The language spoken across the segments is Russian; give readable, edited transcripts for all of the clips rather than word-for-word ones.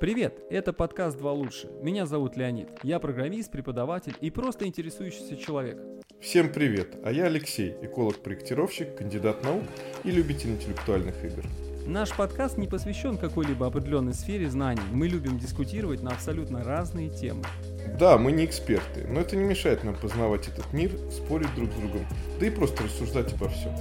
Привет, это подкаст «Два лучше». Меня зовут Леонид. Я программист, преподаватель и просто интересующийся человек. Всем привет, а я Алексей, эколог-проектировщик, кандидат наук и любитель интеллектуальных игр. Наш подкаст не посвящен какой-либо определенной сфере знаний. Мы любим дискутировать на абсолютно разные темы. Да, мы не эксперты, но это не мешает нам познавать этот мир, спорить друг с другом, да и просто рассуждать обо всем.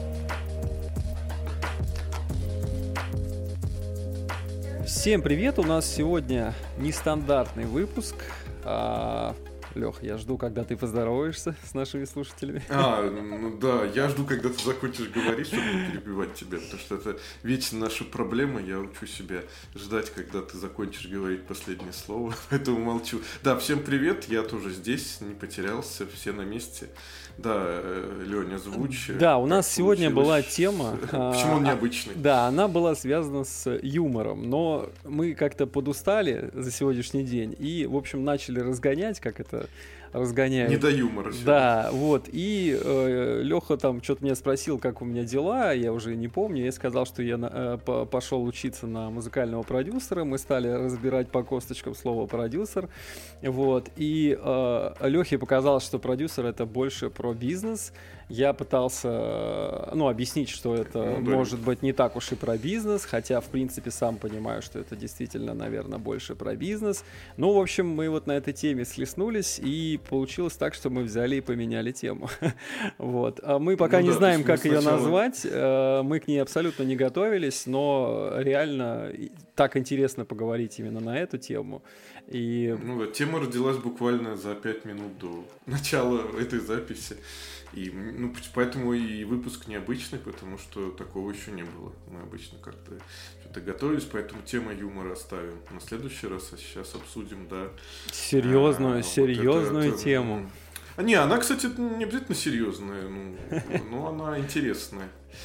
Всем привет! У нас сегодня нестандартный выпуск. Лех, я жду, когда ты поздороваешься с нашими слушателями. Да, я жду, когда ты закончишь говорить, чтобы не перебивать тебя, потому что это вечно наша проблема. Я учу себя ждать, когда ты закончишь говорить последнее слово, поэтому молчу. Да, всем привет, я тоже здесь, не потерялся, все на месте. Да, Леня, озвучь. Да, у нас сегодня была тема... Почему он необычный? Да, она была связана с юмором, но мы как-то подустали за сегодняшний день и, в общем, начали разгонять, как это разгоняют. Не до юмора. Да, вот, и Леха там что-то меня спросил, как у меня дела, я уже не помню, я сказал, что я пошел учиться на музыкального продюсера, мы стали разбирать по косточкам слово «продюсер», вот, и Лехе показалось, что продюсер — это больше про бизнес. Я пытался, объяснить, что это может быть не так уж и про бизнес, хотя, в принципе, сам понимаю, что это действительно, наверное, больше про бизнес. Ну, в общем, мы вот на этой теме схлестнулись, и получилось так, что мы взяли и поменяли тему. Вот. Мы пока не знаем, как ее назвать, мы к ней абсолютно не готовились, но реально так интересно поговорить именно на эту тему. И... тема родилась буквально за 5 минут до начала этой записи. И, поэтому и выпуск необычный, потому что такого еще не было. Мы обычно как-то что-то готовились, поэтому тему юмора оставим на следующий раз, а сейчас обсудим, да. Серьезную тему. Она, кстати, не обязательно серьезная, но она интересная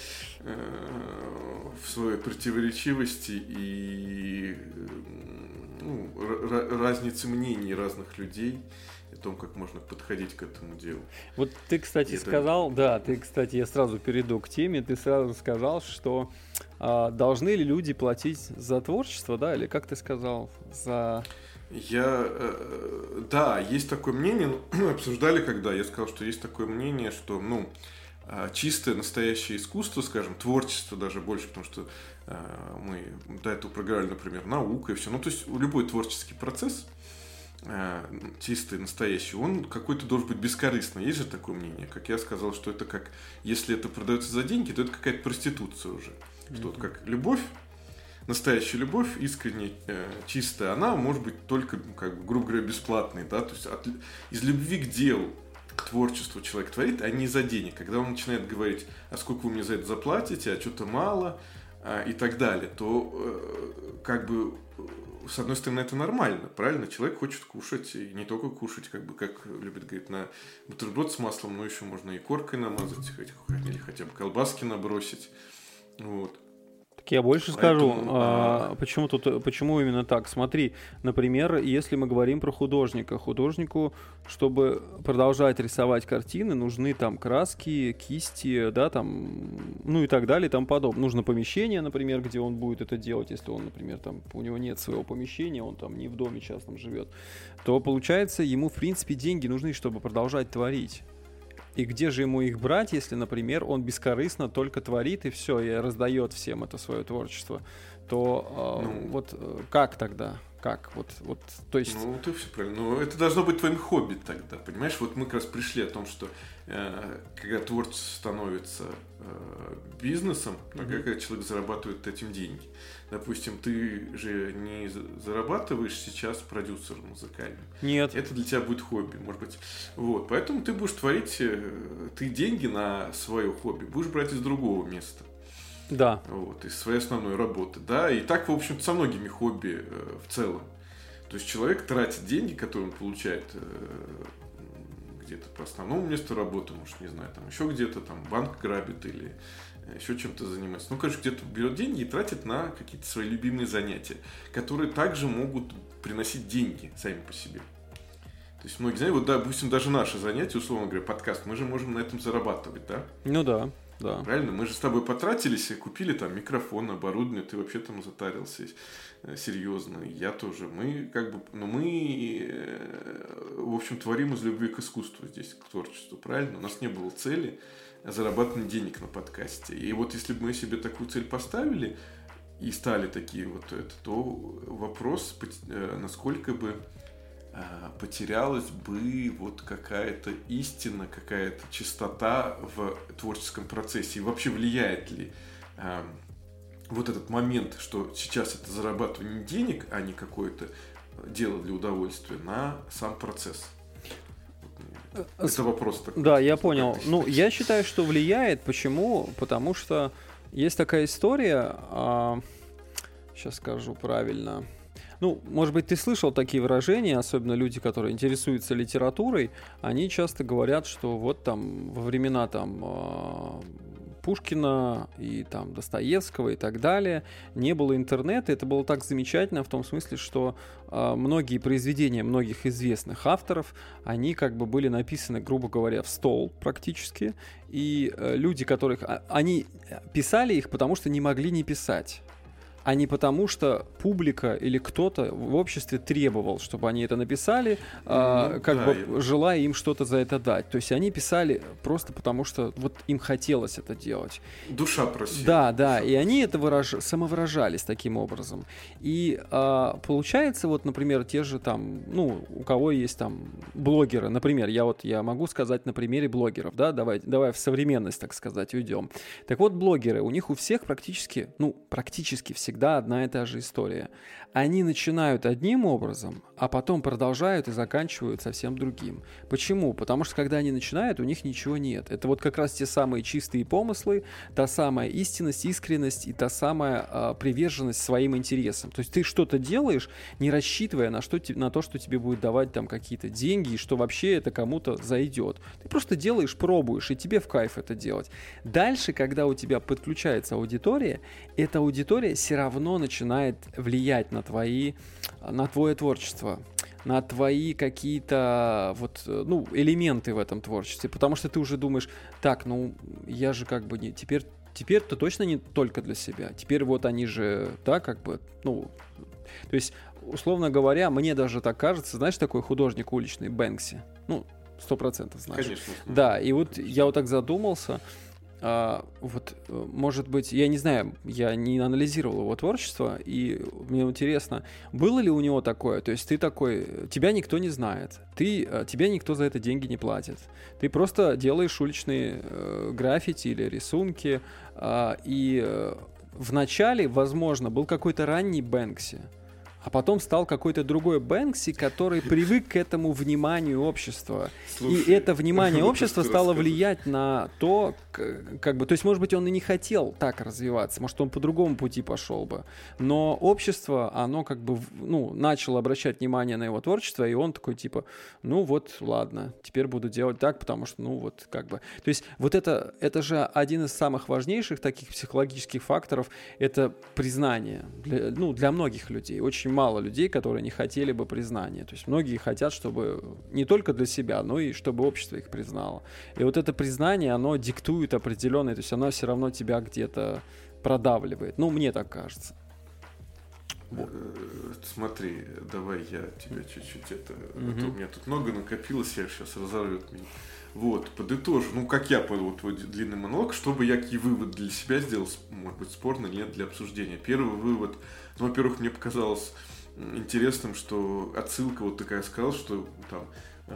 в своей противоречивости и разнице мнений разных людей. О том, как можно подходить к этому делу. Вот ты, кстати, сказал, я сразу перейду к теме, ты сразу сказал, что должны ли люди платить за творчество, да, или как ты сказал, за... Да, есть такое мнение, мы обсуждали когда, я сказал, что есть такое мнение, что, чистое настоящее искусство, скажем, творчество даже больше, потому что мы до этого проговорили, например, наука и все, то есть любой творческий процесс, чистый, настоящий, он какой-то должен быть бескорыстный. Есть же такое мнение, как я сказал, что это как, если это продается за деньги, то это какая-то проституция уже. Что вот как любовь, настоящая любовь, искренняя, чистая, она может быть только, грубо говоря, бесплатной, да, то есть из любви к делу, к творчеству человек творит, а не из-за денег. Когда он начинает говорить, а сколько вы мне за это заплатите, а что-то мало, и так далее, то с одной стороны, это нормально, правильно? Человек хочет кушать, и не только кушать, как любит говорить, на бутерброд с маслом, но еще можно и коркой намазать, или хотя бы колбаски набросить. Вот. Так я больше скажу, почему именно так. Смотри, например, если мы говорим про художника. Художнику, чтобы продолжать рисовать картины, нужны там краски, кисти, да, там, и так далее, и тому подобное. Нужно помещение, например, где он будет это делать. Если он, например, там, у него нет своего помещения, он там не в доме частном живет, то, получается, ему, в принципе, деньги нужны, чтобы продолжать творить. И где же ему их брать, если, например, он бескорыстно только творит и все, и раздает всем это свое творчество, то как тогда? Как? То есть... ты все правильно. Это должно быть твоим хобби тогда, понимаешь? Вот мы как раз пришли о том, что когда творчество становится бизнесом, когда человек зарабатывает этим деньги. Допустим, ты же не зарабатываешь сейчас продюсером музыкальным. Нет. Это для тебя будет хобби, может быть. Вот. Поэтому ты будешь творить, ты деньги на свое хобби будешь брать из другого места. Да. Вот, из своей основной работы. Да, и так, в общем-то, со многими хобби в целом. То есть человек тратит деньги, которые он получает где-то по основному месту работы, может, не знаю, там еще где-то, там банк грабит или еще чем-то занимается. Где-то берет деньги и тратит на какие-то свои любимые занятия, которые также могут приносить деньги сами по себе. То есть многие знают, допустим, даже наши занятия, условно говоря, подкаст, мы же можем на этом зарабатывать, да? Ну да. да. Правильно? Мы же с тобой потратились и купили там микрофон, оборудование, ты вообще там затарился серьезно. Я тоже. Мы как бы, в общем, творим из любви к искусству здесь, к творчеству, правильно? У нас не было цели зарабатывать денег на подкасте. И вот если бы мы себе такую цель поставили и стали такие вот это, то вопрос, насколько бы потерялась бы вот какая-то истина, какая-то чистота в творческом процессе. И вообще влияет ли вот этот момент, что сейчас это зарабатывание денег, а не какое-то дело для удовольствия, на сам процесс? Это вопрос такой. Да, я понял. Ну, я считаю, что влияет. Почему? Потому что есть такая история, сейчас скажу правильно. Ну, может быть, ты слышал такие выражения, особенно люди, которые интересуются литературой, они часто говорят, что вот там во времена там Пушкина и там Достоевского и так далее не было интернета. Это было так замечательно в том смысле, что многие произведения многих известных авторов, они как бы были написаны, грубо говоря, в стол практически. И люди, которых... Они писали их, потому что не могли не писать, а не потому, что публика или кто-то в обществе требовал, чтобы они это написали, желая им что-то за это дать. То есть они писали просто потому, что вот им хотелось это делать. Душа просила. Да, и они это самовыражались таким образом. И получается, вот, например, те же там, ну, у кого есть там блогеры, например, я могу сказать на примере блогеров, да, давай в современность, так сказать, уйдем. Так вот, блогеры, у них у всех практически всегда одна и та же история. Они начинают одним образом, а потом продолжают и заканчивают совсем другим. Почему? Потому что когда они начинают, у них ничего нет. Это вот как раз те самые чистые помыслы, та самая истинность, искренность и та самая приверженность своим интересам. То есть ты что-то делаешь, не рассчитывая на то, что тебе будет давать там какие-то деньги, и что вообще это кому-то зайдет. Ты просто делаешь, пробуешь, и тебе в кайф это делать. Дальше, когда у тебя подключается аудитория, эта аудитория все равно начинает влиять на твое творчество, на твои какие-то элементы в этом творчестве, потому что ты уже думаешь, так, я же как бы не теперь-то точно не только для себя, теперь вот они же, да, как бы, то есть, условно говоря, мне даже так кажется, знаешь, такой художник уличный Бэнкси, 100% знаешь. Конечно. Да, и вот я вот так задумался. Может быть, я не знаю, я не анализировал его творчество, и мне интересно, было ли у него такое, то есть ты такой, тебя никто не знает, тебе никто за это деньги не платит, ты просто делаешь уличные граффити или рисунки, и вначале, возможно, был какой-то ранний Бэнкси, а потом стал какой-то другой Бэнкси, который привык к этому вниманию общества. Слушай, и это внимание общества стало влиять на то, то есть, может быть, он и не хотел так развиваться, может, он по другому пути пошел бы. Но общество, оно начало обращать внимание на его творчество, и он такой, ладно, теперь буду делать так, потому что, То есть, вот это же один из самых важнейших таких психологических факторов, это признание для многих людей. Очень мало людей, которые не хотели бы признания. То есть многие хотят, чтобы не только для себя, но и чтобы общество их признало. И вот это признание, оно диктует определенное, то есть оно все равно тебя где-то продавливает. Мне так кажется. Вот. Смотри, давай я тебя чуть-чуть у меня тут много накопилось, я сейчас разорвет меня. Вот, подытожу. Как я понял твой длинный монолог, чтобы я какие выводы для себя сделал, может быть, спорно или нет, для обсуждения. Первый вывод, во-первых, мне показалось интересным, что отсылка вот такая сказал, что там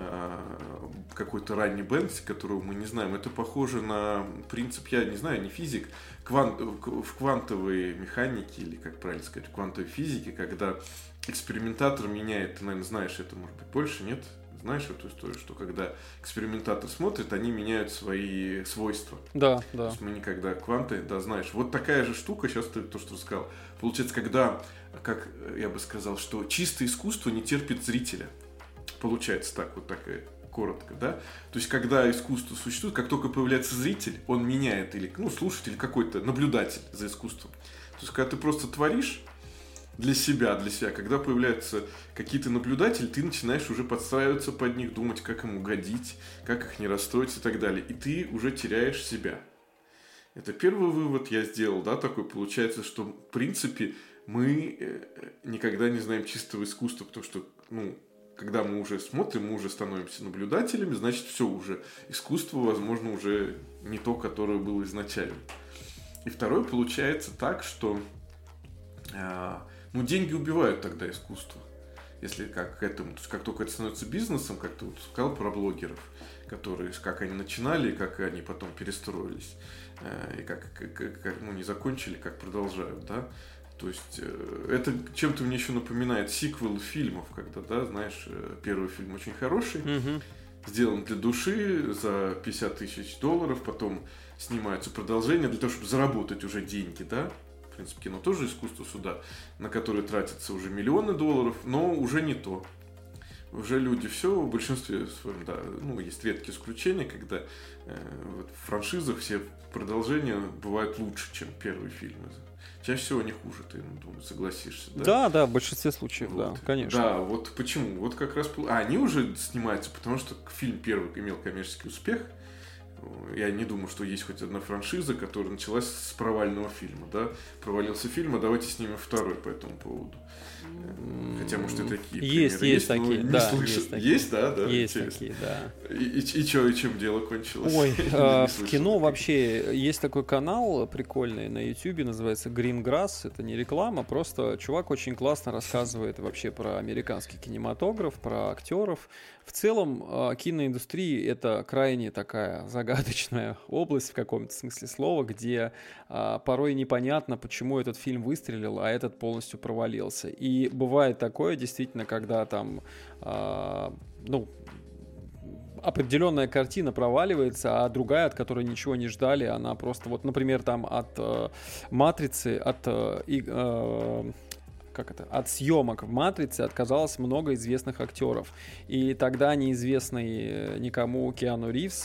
какой-то ранний Бэнкси, которого мы не знаем, это похоже на принцип, я не знаю, не физик, в квантовой механике, или как правильно сказать, в квантовой физике, когда экспериментатор меняет, ты, наверное, знаешь это, может быть, больше, нет? Знаешь эту историю, что когда экспериментатор смотрит, они меняют свои свойства. Да. То есть мы никогда кванты, да, знаешь. Вот такая же штука, сейчас ты то, что рассказал. Получается, когда, как я бы сказал, что чистое искусство не терпит зрителя. Получается так, вот такая коротко, да? То есть, когда искусство существует, как только появляется зритель, он меняет, или, слушатель, какой-то наблюдатель за искусством. То есть, когда ты просто творишь для себя, когда появляются какие-то наблюдатели, ты начинаешь уже подстраиваться под них, думать, как им угодить, как их не расстроить и так далее. И ты уже теряешь себя. Это первый вывод я сделал, да, такой получается, что в принципе мы никогда не знаем чистого искусства, потому что, ну, когда мы уже смотрим, мы уже становимся наблюдателями, значит, все уже искусство, возможно, уже не то, которое было изначально. И второе, получается так, что ну, деньги убивают тогда искусство. Если как к этому, то есть как только это становится бизнесом, как ты вот сказал про блогеров, которые, как они начинали, как они потом перестроились, и как ну, не закончили, как продолжают, да. То есть это чем-то мне еще напоминает сиквелы фильмов, когда, да, знаешь, первый фильм очень хороший, сделан для души за $50 тысяч, потом снимаются продолжения для того, чтобы заработать уже деньги, да. В принципе, кино тоже искусство суда, на которое тратятся уже миллионы $, но уже не то. Уже люди все, в большинстве своем, да, ну, есть редкие исключения, когда вот в франшизах все продолжения бывают лучше, чем первые фильмы. Чаще всего они хуже, ты, думаю, согласишься, да? Да, в большинстве случаев, вот. Да, конечно. Да, вот почему? Вот как раз... они уже снимаются, потому что фильм первый имел коммерческий успех. Я не думаю, что есть хоть одна франшиза, которая началась с провального фильма, да? Провалился фильм, а давайте снимем второй по этому поводу. Хотя, может, и такие есть примеры такие, но да, есть такие. Есть, да? Есть интересно. такие, да. И чем дело кончилось? Ой, в кино таких. Вообще есть такой канал прикольный на YouTube, называется Green Grass. Это не реклама, просто чувак очень классно рассказывает вообще про американский кинематограф, про актеров. В целом, киноиндустрия — это крайне такая загадочная область в каком-то смысле слова, где порой непонятно, почему этот фильм выстрелил, а этот полностью провалился. И бывает такое, действительно, когда там, определенная картина проваливается, а другая, от которой ничего не ждали, она просто, вот, например, там от «Матрицы», от съемок в «Матрице» отказалось много известных актеров. И тогда неизвестный никому Киану Ривз,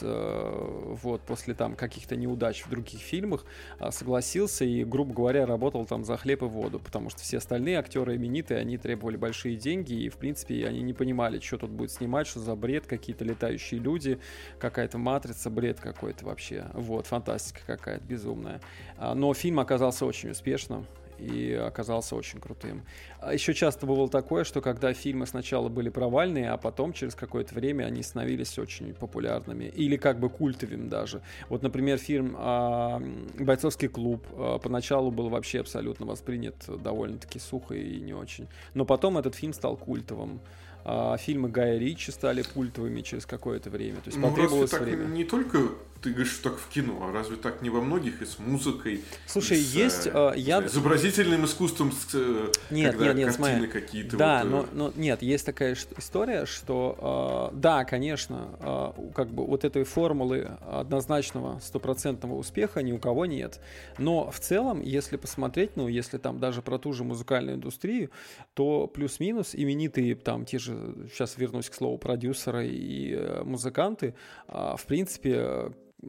вот, после там каких-то неудач в других фильмах, согласился и, грубо говоря, работал там за хлеб и воду, потому что все остальные актеры именитые, они требовали большие деньги, и, в принципе, они не понимали, что тут будет снимать, что за бред, какие-то летающие люди, какая-то «Матрица», бред какой-то вообще. Вот, фантастика какая-то безумная. Но фильм оказался очень успешным и оказался очень крутым. Еще часто бывало такое, что когда фильмы сначала были провальные, а потом через какое-то время они становились очень популярными или как бы культовыми даже. Вот, например, фильм «Бойцовский клуб» поначалу был вообще абсолютно воспринят довольно-таки сухо и не очень. Но потом этот фильм стал культовым. Фильмы Гая Ричи стали культовыми через какое-то время. То есть потребовалось время. Не только ты говоришь, что так в кино, а разве так не во многих и с музыкой? Слушай, есть... с изобразительным искусством, нет, картины смотри. какие-то. Да, но нет, есть такая история, что да, конечно, как бы вот этой формулы однозначного стопроцентного успеха ни у кого нет. Но в целом, если посмотреть, если там даже про ту же музыкальную индустрию, то плюс-минус именитые там те же, сейчас вернусь к слову, продюсеры и музыканты, в принципе,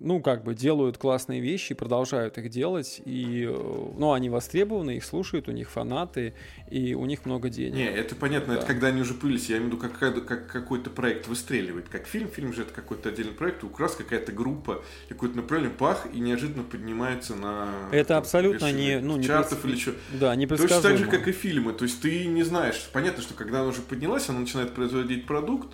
делают классные вещи, продолжают их делать, и, они востребованы, их слушают, у них фанаты, и у них много денег. Не, это понятно, да. Это когда они уже появились, я имею в виду, как какой-то проект выстреливает, как фильм же это какой-то отдельный проект, у раз какая-то группа, какое-то направление, пах, и неожиданно поднимается на... Это абсолютно не чартов или что. Да, непредсказуемо. Точно так же, как и фильмы, то есть ты не знаешь, понятно, что когда она уже поднялась, она начинает производить продукт,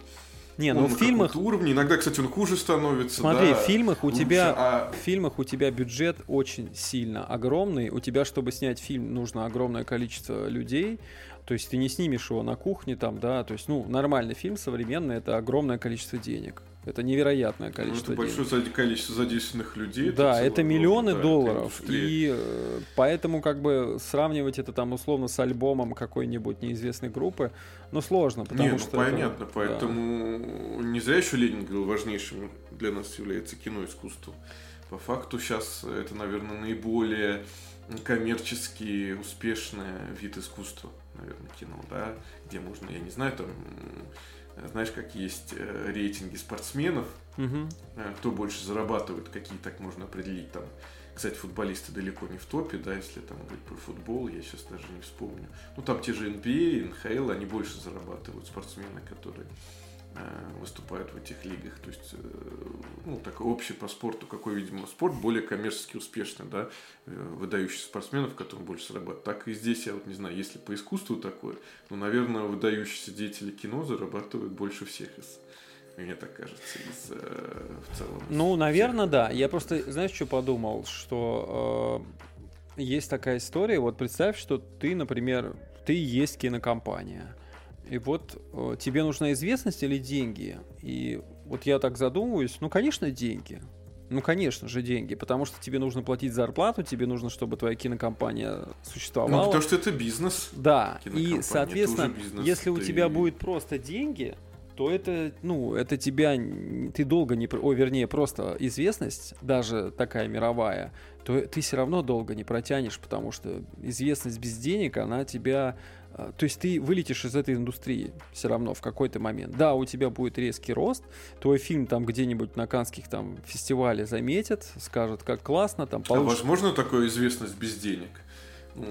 в фильмах уровне. Иногда, кстати, он хуже становится. Смотри, да, в фильмах лучше, в фильмах у тебя бюджет очень сильно огромный. У тебя, чтобы снять фильм, нужно огромное количество людей. То есть ты не снимешь его на кухне там, да. То есть, нормальный фильм современный — это огромное количество денег. Это невероятное количество денег. Это большое количество задействованных людей. Да, это миллионы долларов. Это и поэтому сравнивать это там условно с альбомом какой-нибудь неизвестной группы, сложно, потому что... понятно, поэтому не зря еще Ленин говорил, важнейшим для нас является кино искусство. По факту сейчас это, наверное, наиболее коммерчески успешный вид искусства, наверное, кино, да, где можно, я не знаю, там... Знаешь, как есть рейтинги спортсменов, кто больше зарабатывает, какие так можно определить там. Кстати, футболисты далеко не в топе, да, если там говорить про футбол, я сейчас даже не вспомню. Там те же NBA, NHL, они больше зарабатывают, спортсмены, которые выступают в этих лигах. То есть, ну, такой общий по спорту, какой, видимо, спорт более коммерчески успешный, да, выдающихся спортсменов, которые больше зарабатывают. Так и здесь, я вот не знаю, если по искусству такое, ну, наверное, выдающиеся деятели кино зарабатывают больше всех мне так кажется, в целом. Ну, наверное, да. Я просто, знаешь, что подумал, что есть такая история, вот представь, что ты, например, ты есть кинокомпания, и вот тебе нужна известность или деньги? И вот я так задумываюсь, ну, конечно, деньги. Ну, конечно же, деньги, потому что тебе нужно платить зарплату, тебе нужно, чтобы твоя кинокомпания существовала. Ну, потому что это бизнес. Да, и, соответственно, бизнес, если у тебя будет просто деньги, то это, ну, это тебя, ты долго не, вернее, просто известность, даже такая мировая, то ты все равно долго не протянешь, потому что известность без денег, она тебя, то есть ты вылетишь из этой индустрии все равно в какой-то момент. Да, у тебя будет резкий рост, твой фильм там где-нибудь на Каннских там фестивале заметят, скажут, как классно, там получится. А возможно такая известность без денег? Ну,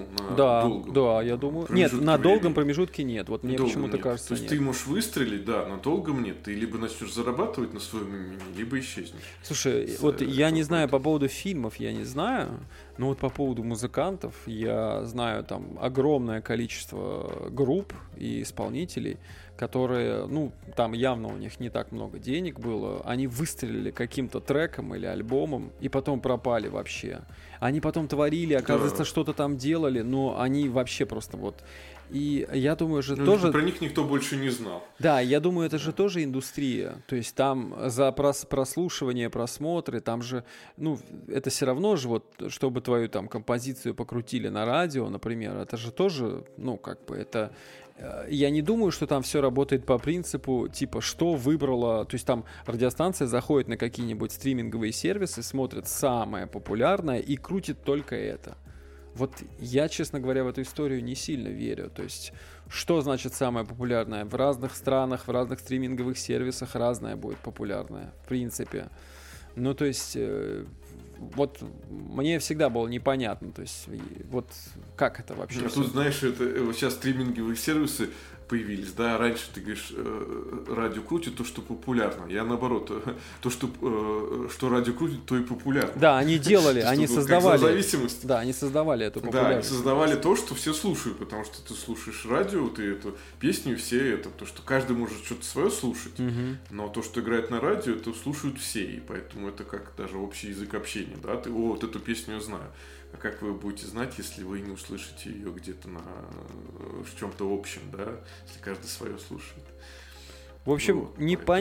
да, я думаю. Нет, на долгом промежутке нет. Вот мне почему-то кажется, то есть нет. ты можешь выстрелить, да, на долгом нет. Ты либо начнешь зарабатывать на своем имени, либо исчезнешь. Слушай, вот я не знаю по поводу фильмов, я не знаю, но вот по поводу музыкантов я знаю там огромное количество групп и исполнителей, которые, ну, там явно у них не так много денег было, они выстрелили каким-то треком или альбомом и потом пропали вообще. Они потом творили, оказывается, что-то там делали, но они вообще просто вот... И я думаю, что тоже... Про них никто больше не знал. Да, я думаю, это же тоже индустрия. То есть там за прослушивание, просмотры, там же, ну, это все равно же вот, чтобы твою там композицию покрутили на радио, например, это же тоже, ну, как бы это... Я не думаю, что там все работает по принципу, типа, что выбрала... То есть там радиостанция заходит на какие-нибудь стриминговые сервисы, смотрит самое популярное и крутит только это. Вот я, честно говоря, в эту историю не сильно верю. То есть, что значит самое популярное? В разных странах, в разных стриминговых сервисах разное будет популярное, в принципе. Ну, то есть... Вот мне всегда было непонятно, то есть вот как это вообще. Тут, знаешь, это вот сейчас стриминговые сервисы появились, да, раньше ты говоришь, радио крутит то, что популярно. Я наоборот, то, что радио крутит, то и популярно. Да, они делали, они создавали. Зависимость. Да, они создавали эту популярность. Да, они создавали то, что все слушают, потому что ты слушаешь радио, ты эту песню, все это, то, что каждый может что-то свое слушать, но то, что играет на радио, это слушают все, и поэтому это как даже общий язык общения, да, ты, вот эту песню я знаю. А как вы будете знать, если вы не услышите ее где-то в чем-то общем, да, если каждый свое слушает? В общем, вот,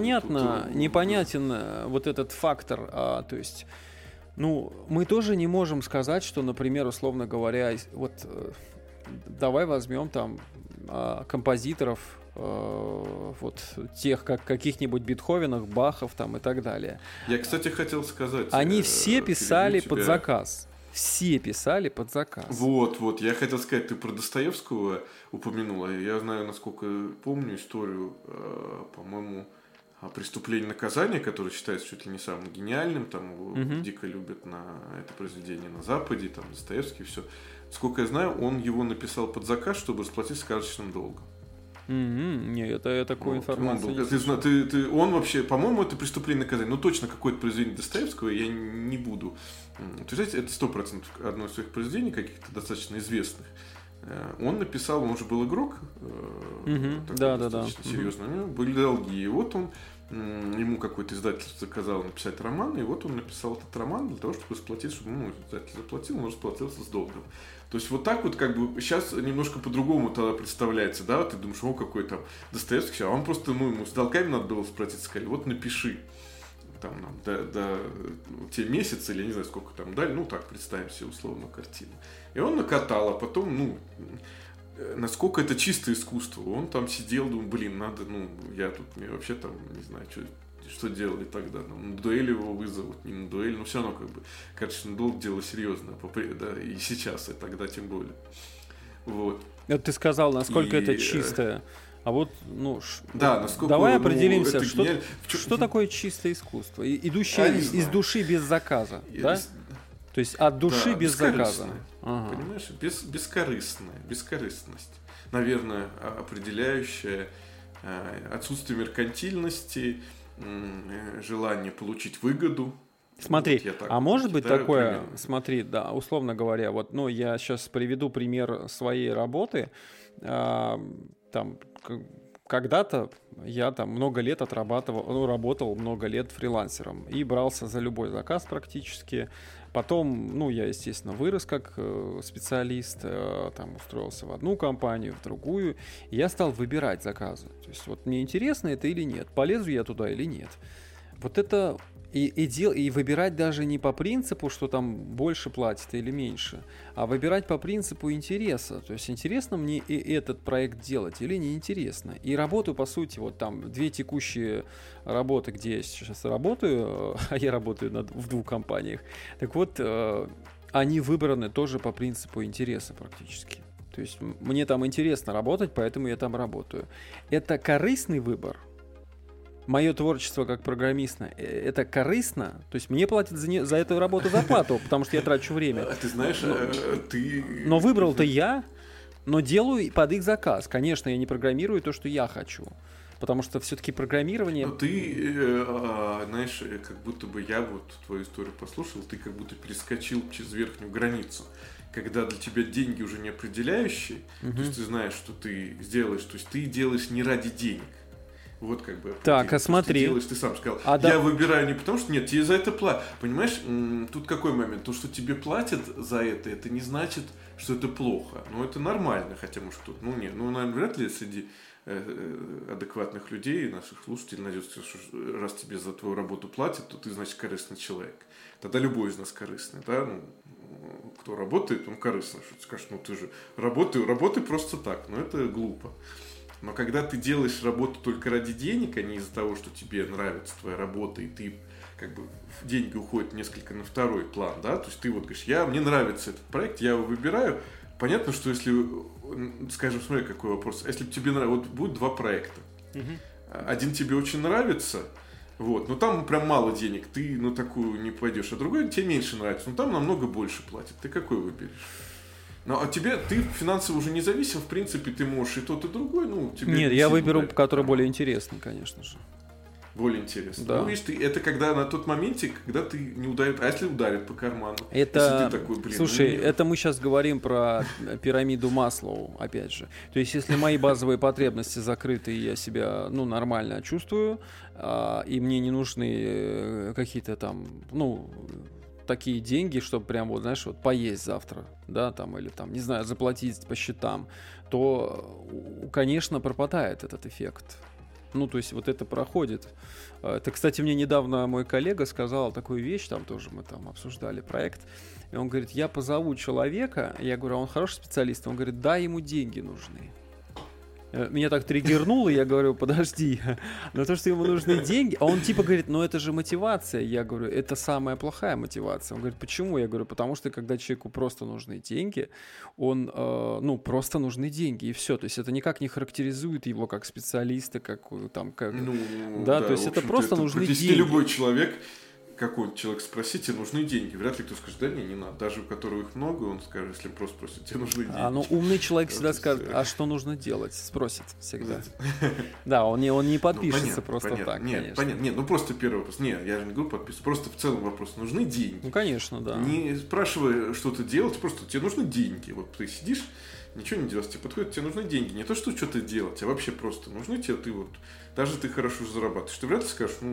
непонятен вот этот фактор, то есть, ну, мы тоже не можем сказать, что, например, условно говоря, вот давай возьмем там композиторов, вот тех, как каких-нибудь Бетховенах, Бахов там и так далее. Я, кстати, хотел сказать... Они все писали под заказ. Все писали под заказ. Вот, я хотел сказать, ты про Достоевского упомянула. Я знаю, насколько помню историю, по-моему, о «Преступлении и наказании», которое считается чуть ли не самым гениальным, там его дико любят на это произведение на Западе, там Достоевский, все. Сколько я знаю, он его написал под заказ, чтобы расплатиться сказочным долгом. Нет, я такой информации не он вообще, по-моему, это «Преступление и наказание». Ну, точно какое-то произведение Достоевского я не буду. То есть, это 100% одно из своих произведений, каких-то достаточно известных. Он написал, он же был игрок, достаточно серьезный, у него были долги. И вот он, ему какой-то издатель заказал написать роман, и вот он написал этот роман для того, чтобы расплатиться, чтобы издатель заплатил, он расплатился с долгом. То есть вот так вот как бы сейчас немножко по-другому тогда представляется, да, ты думаешь, какой там Достоевский, а он просто, ему с долгами надо было сплатиться, сказали, вот напиши там нам до те месяцы, или я не знаю, сколько там дали, так представим себе условно картину. И он накатал, а потом, насколько это чистое искусство, он там сидел, думал, надо, я тут, мне вообще там, не знаю, что делали тогда, на дуэль его вызовут, не на дуэль, но все равно как бы качественный долг дело серьезное, да, и сейчас, и тогда тем более. Вот. Это ты сказал, насколько это чистое. А вот, да, насколько, давай определимся, что такое чистое искусство, идущее из души без заказа, да? То есть от души без заказа. Понимаешь, бескорыстность, наверное, определяющая отсутствие меркантильности, желание получить выгоду. Смотри, вот а может быть такое, примерно. смотри, да, условно говоря, вот, ну, я сейчас приведу пример своей работы. Там, когда-то я там много лет отрабатывал, ну, работал много лет фрилансером и брался за любой заказ практически. Потом, ну, я, естественно, вырос как специалист, там устроился в одну компанию, в другую, и я стал выбирать заказы. То есть вот мне интересно это или нет, полезу я туда или нет. Вот это и выбирать даже не по принципу, что там больше платят или меньше, а выбирать по принципу интереса. То есть интересно мне и этот проект делать или не интересно. И работаю, по сути, вот там 2 текущие работы, где я сейчас работаю, а я работаю в 2 компаниях. Так вот, они выбраны тоже по принципу интереса практически. То есть мне там интересно работать, поэтому я там работаю. Это корыстный выбор. Мое творчество как программиста, это корыстно? То есть мне платят за эту работу зарплату, потому что я трачу время. Ты знаешь, Но выбрал-то я, но делаю под их заказ. Конечно, я не программирую то, что я хочу. Потому что все-таки программирование... Но ты, знаешь, как будто бы я вот твою историю послушал, ты как будто перескочил через верхнюю границу. Когда для тебя деньги уже не определяющие, то есть ты знаешь, что ты сделаешь, то есть ты делаешь не ради денег. Вот как бы. Так, а смотри. Ты делаешь, ты сам сказал. Я выбираю не потому, что нет, тебе за это платят. Понимаешь, тут какой момент? То, что тебе платят за это не значит, что это плохо. Ну, это нормально, хотя, может, тут, ну, нет, ну, наверное, вряд ли среди адекватных людей, наших слушателей, найдется, что раз тебе за твою работу платят, то ты, значит, корыстный человек. Тогда любой из нас корыстный, да, ну, кто работает, он корыстный. Что ты скажешь, ну, ты же работай просто так, но это глупо. Но когда ты делаешь работу только ради денег, а не из-за того, что тебе нравится твоя работа, и ты как бы деньги уходят несколько на второй план, да, то есть ты вот говоришь, мне нравится этот проект, я его выбираю. Понятно, что если, скажем, смотри, какой вопрос, если тебе нравится, вот будет 2 проекта, один тебе очень нравится, вот, но там прям мало денег, ты на такую не пойдешь, а другой тебе меньше нравится, но там намного больше платят, ты какой выберешь? Ну, а ты финансово уже независим, в принципе, ты можешь и тот, и другой, ну, тебе... Нет, я выберу, который более интересный, конечно же. Более интересно. Да. Ну, видишь, это когда на тот моменте, когда ты не ударит, а если ударит по карману? Это, если ты такой, слушай, это мы сейчас говорим про пирамиду Маслоу, опять же. То есть, если мои базовые потребности закрыты, и я себя, ну, нормально чувствую, и мне не нужны какие-то там, ну... такие деньги, чтобы прям вот, знаешь, вот поесть завтра, да, там, или там, не знаю, заплатить по счетам, то, конечно, пропадает этот эффект. Ну, то есть вот это проходит. Это, кстати, мне недавно мой коллега сказал такую вещь, там тоже мы там обсуждали проект, и он говорит, я позову человека, я говорю, а он хороший специалист? Он говорит, да, ему деньги нужны. Меня так триггернуло, я говорю, подожди, но то, что ему нужны деньги, а он типа говорит, ну это же мотивация, я говорю, это самая плохая мотивация. Он говорит, почему? Я говорю, потому что когда человеку просто нужны деньги, он, ну просто нужны деньги и все, то есть это никак не характеризует его как специалиста, как там, как, ну, да, то есть это просто нужны деньги. Любой человек, какой человек спросит, тебе нужны деньги. Вряд ли кто скажет, да не надо. Даже у которого их много, он скажет, если просто спросит, тебе нужны деньги. Ну умный человек всегда скажет, а что нужно делать? Спросит всегда. Да, он не подпишется просто так, конечно. Понятно, нет, ну просто первый вопрос. Нет, я же не говорю подписываться, просто в целом вопрос, нужны деньги. Ну, конечно, да. Не спрашивай, что ты делать, просто тебе нужны деньги. Вот ты сидишь, ничего не делаешь, тебе подходит, тебе нужны деньги. Не то, что что-то делать, а вообще просто нужны тебе, ты вот, даже ты хорошо зарабатываешь, ты вряд ли скажешь, ну,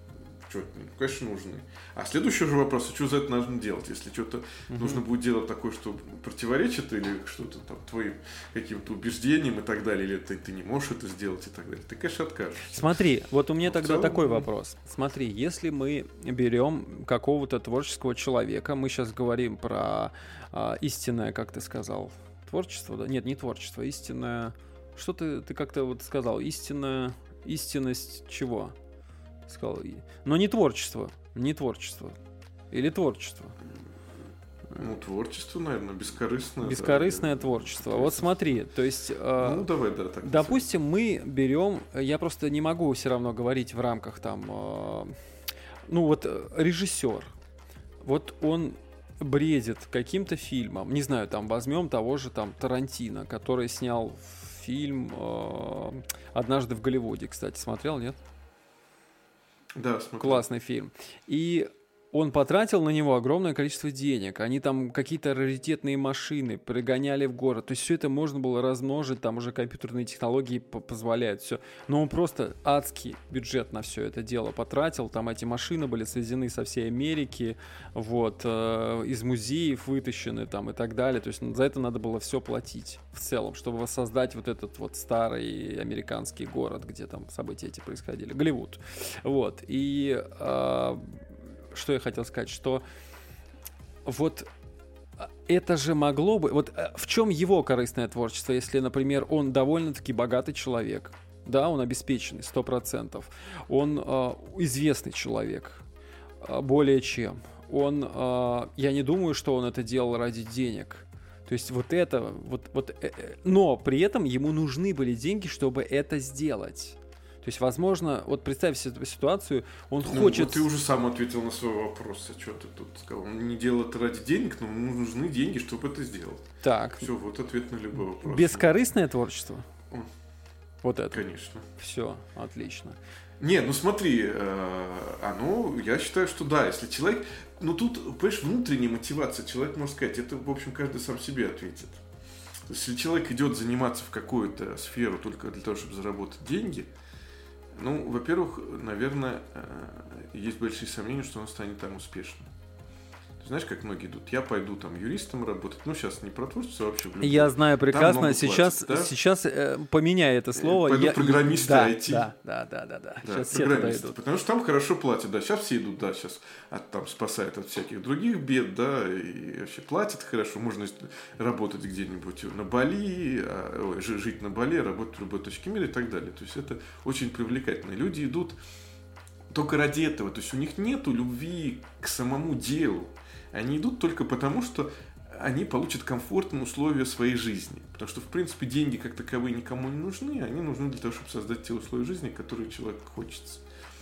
конечно, нужны. А следующий же вопрос, а что за это нужно делать? Если что-то нужно будет делать такое, что противоречит или что-то там твоим каким-то убеждениям и так далее, или ты не можешь это сделать и так далее, ты, конечно, откажешься. Смотри, вот у меня тогда такой вопрос. Смотри, если мы берем какого-то творческого человека, мы сейчас говорим про истинное, как ты сказал, творчество, да? Нет, не творчество, истинное... Что ты как-то вот сказал? Истинность чего? Сказал, но не творчество. Или творчество? Ну, творчество, наверное, бескорыстное. Бескорыстное творчество. Вот смотри, то есть... Ну, давай, да, так. Допустим, мы берем... Я просто не могу все равно говорить в рамках там... ну, вот режиссер. Вот он бредит каким-то фильмом. Не знаю, там возьмем того же там Тарантино, который снял фильм «Однажды в Голливуде», кстати, смотрел, нет? Да, смотрел. Классный фильм. И он потратил на него огромное количество денег. Они там какие-то раритетные машины пригоняли в город. То есть все это можно было размножить, там уже компьютерные технологии позволяют все. Но он просто адский бюджет на все это дело потратил. Там эти машины были свезены со всей Америки, вот, из музеев вытащены там и так далее. То есть за это надо было все платить в целом, чтобы воссоздать вот этот вот старый американский город, где там события эти происходили. Голливуд. Вот. И что я хотел сказать, что вот это же могло бы... Вот в чем его корыстное творчество, если, например, он довольно-таки богатый человек, да, он обеспеченный, 100%, он известный человек, более чем. Он, я не думаю, что он это делал ради денег. То есть вот это... но при этом ему нужны были деньги, чтобы это сделать. То есть, возможно, вот представь себе ситуацию, он хочет... Вот ты уже сам ответил на свой вопрос, а что ты тут сказал? Он не делал это ради денег, но ему нужны деньги, чтобы это сделать. Так. Все, вот ответ на любой вопрос. Бескорыстное творчество? Вот это? Конечно. Все, отлично. Не, ну смотри, я считаю, что да, если человек... Ну тут, понимаешь, внутренняя мотивация, человек может сказать, это, в общем, каждый сам себе ответит. То есть, если человек идет заниматься в какую-то сферу только для того, чтобы заработать деньги... Ну, во-первых, наверное, есть большие сомнения, что он станет там успешным. Ты знаешь, как многие идут? Я пойду там юристом работать. Ну, сейчас не про творчество, а вообще в любом. Я знаю прекрасно. Сейчас поменяй это слово. Пойду программисты IT. Да. Сейчас все туда идут. Потому что там хорошо платят. Да, сейчас все идут, да, сейчас там спасают от всяких других бед, да, и вообще платят хорошо. Можно работать где-нибудь на Бали, жить на Бали, работать в любой точке мира и так далее. То есть это очень привлекательно. Люди идут только ради этого. То есть у них нету любви к самому делу. Они идут только потому, что они получат комфортные условия своей жизни. Потому что, в принципе, деньги как таковые никому не нужны. Они нужны для того, чтобы создать те условия жизни, которые человеку хочется.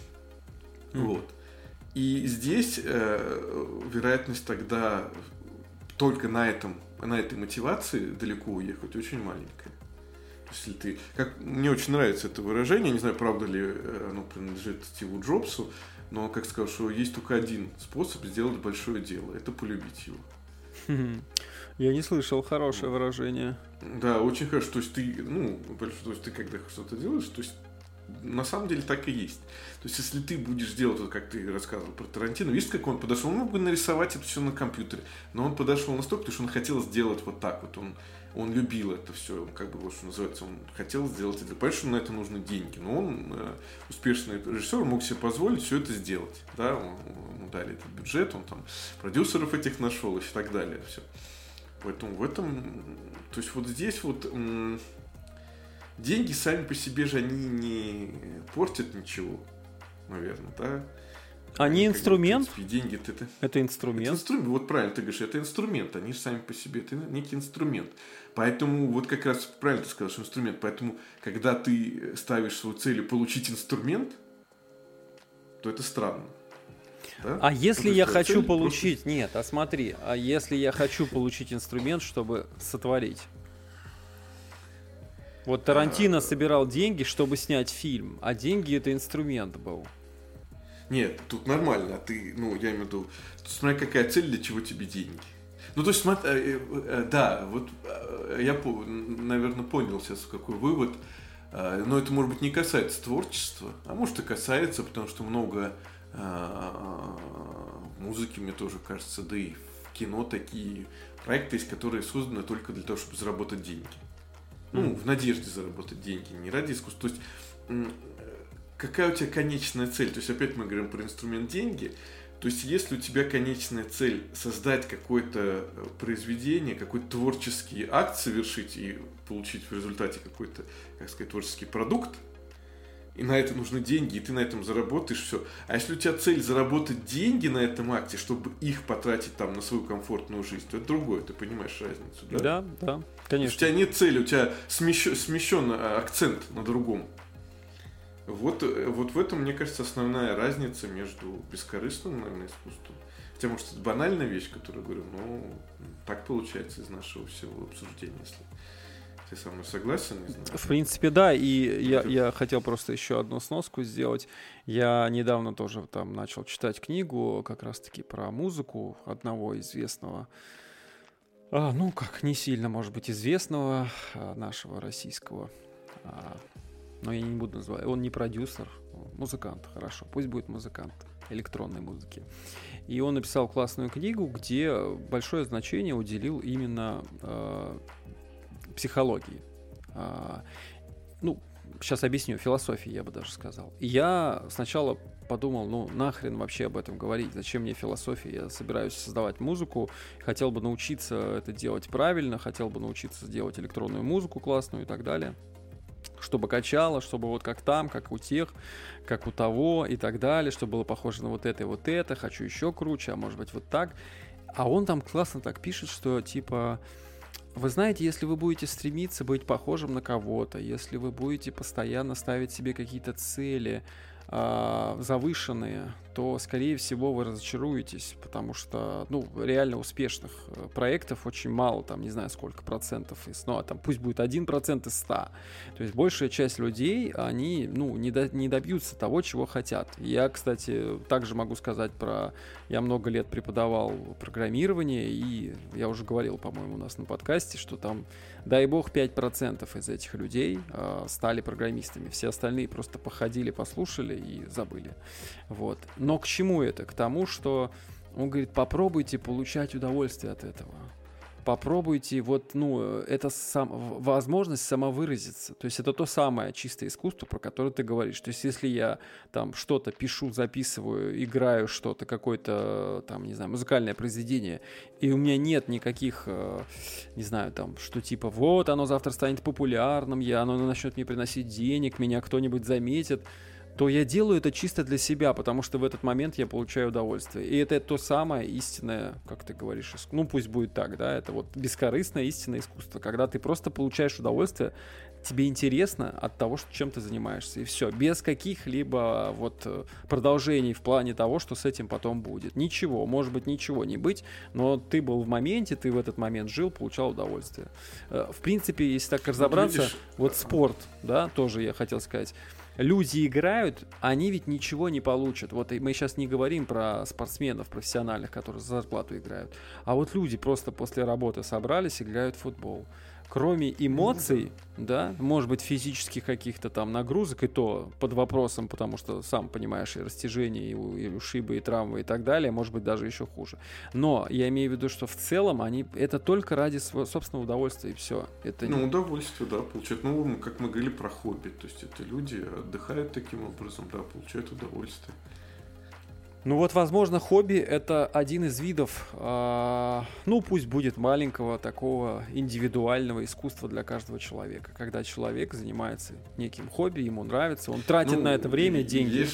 Вот. И здесь вероятность тогда только на этой мотивации далеко уехать очень маленькая. Если ты, мне очень нравится это выражение, не знаю, правда ли оно принадлежит Стиву Джобсу, но он как сказал, что есть только один способ сделать большое дело, это полюбить его. Я не слышал, хорошее выражение. Да, очень хорошо. То есть ты когда что-то делаешь, то есть на самом деле так и есть. То есть если ты будешь делать, вот как ты рассказывал про Тарантино, видишь, как он подошел, он мог бы нарисовать это все на компьютере, но он подошел настолько, потому что он хотел сделать вот так вот, он любил это все, как бы вот что называется, он хотел сделать это. Понятно, что на это нужны деньги, но он, успешный режиссер, мог себе позволить все это сделать. Да? Ему дали этот бюджет, он там продюсеров этих нашел и так далее. Все. Поэтому в этом, то есть вот здесь вот деньги сами по себе же они не портят ничего, наверное, да? Они инструмент? В принципе, деньги это инструмент. Это инструмент. Вот правильно ты говоришь, это инструмент. Они же сами по себе. Это некий инструмент. Поэтому, вот как раз правильно ты сказал, что инструмент. Поэтому, когда ты ставишь свою целью получить инструмент, то это странно. Да? А если я хочу получить... Просто... Нет, смотри. А если я хочу получить инструмент, чтобы сотворить? Вот Тарантино собирал деньги, чтобы снять фильм. А деньги это инструмент был. Нет, тут нормально, я имею в виду, смотри, какая цель, для чего тебе деньги. Ну, то есть, смотри, да, вот я, наверное, понял сейчас, какой вывод, но это, может быть, не касается творчества, а может и касается, потому что много музыки, мне тоже кажется, да и в кино такие проекты есть, которые созданы только для того, чтобы заработать деньги. Ну, в надежде заработать деньги, не ради искусства. То есть, какая у тебя конечная цель? То есть, опять мы говорим про инструмент деньги. То есть, если у тебя конечная цель создать какое-то произведение, какой-то творческий акт совершить и получить в результате какой-то, как сказать, творческий продукт, и на это нужны деньги, и ты на этом заработаешь, все. А если у тебя цель заработать деньги на этом акте, чтобы их потратить там на свою комфортную жизнь, то это другое, ты понимаешь разницу, да? Да, конечно. У тебя нет цели, у тебя смещен акцент на другом. Вот в этом, мне кажется, основная разница между бескорыстным, наверное, искусством. Хотя, может, это банальная вещь, которую я говорю, но так получается из нашего всего обсуждения, если Ты со мной согласен? Не знаю. В принципе, да, и я хотел просто еще одну сноску сделать. Я недавно тоже там начал читать книгу как раз-таки про музыку одного известного, ну, как не сильно, может быть, известного нашего российского, но я не буду называть, он не продюсер, музыкант, хорошо, пусть будет музыкант электронной музыки. И он написал классную книгу, где большое значение уделил именно психологии. Ну, сейчас объясню, философии, я бы даже сказал. И я сначала подумал, ну, нахрен вообще об этом говорить, зачем мне философия, я собираюсь создавать музыку, хотел бы научиться это делать правильно, хотел бы научиться делать электронную музыку классную и так далее, чтобы качало, чтобы вот как там, как у тех, как у того и так далее, чтобы было похоже на вот это и вот это, хочу еще круче, а может быть вот так. А он там классно так пишет, что типа... Вы знаете, если вы будете стремиться быть похожим на кого-то, если вы будете постоянно ставить себе какие-то цели завышенные, то, скорее всего, вы разочаруетесь, потому что, ну, реально успешных проектов очень мало, там, не знаю, сколько процентов из, ну, там, пусть будет 1% из 100. То есть большая часть людей, они, ну, не добьются того, чего хотят. Я, кстати, также могу сказать про... Я много лет преподавал программирование, и я уже говорил, по-моему, у нас на подкасте, что там, дай бог, 5% из этих людей стали программистами. Все остальные просто походили, послушали и забыли. Вот. Но к чему это? К тому, что он говорит, попробуйте получать удовольствие от этого. Попробуйте, вот, ну, это возможность самовыразиться. То есть это то самое чистое искусство, про которое ты говоришь. То есть если я там что-то пишу, записываю, играю что-то, какое-то там, не знаю, музыкальное произведение, и у меня нет никаких, не знаю, там, что типа, вот, оно завтра станет популярным, оно начнет мне приносить денег, меня кто-нибудь заметит, то я делаю это чисто для себя, потому что в этот момент я получаю удовольствие. И это то самое истинное, как ты говоришь, ну пусть будет так, да, это вот бескорыстное истинное искусство, когда ты просто получаешь удовольствие, тебе интересно от того, чем ты занимаешься, и все, без каких-либо вот продолжений в плане того, что с этим потом будет. Ничего, может быть, ничего не быть, но ты был в моменте, ты в этот момент жил, получал удовольствие. В принципе, если так разобраться, вот спорт, да, тоже я хотел сказать, люди играют, они ведь ничего не получат. Вот мы сейчас не говорим про спортсменов профессиональных, которые за зарплату играют. А вот люди просто после работы собрались, играют в футбол. Кроме эмоций, да, может быть, физических каких-то там нагрузок, и то под вопросом, потому что, сам понимаешь, и растяжения, и ушибы, и травмы, и так далее, может быть, даже еще хуже. Но я имею в виду, что в целом они это только ради своего собственного удовольствия, и все. Это удовольствие, да, получают. Ну, как мы говорили про хобби, то есть это люди отдыхают таким образом, да, получают удовольствие. Ну вот, возможно, хобби — это один из видов, ну пусть будет маленького такого индивидуального искусства для каждого человека. Когда человек занимается неким хобби, ему нравится, он тратит на это время, деньги. Есть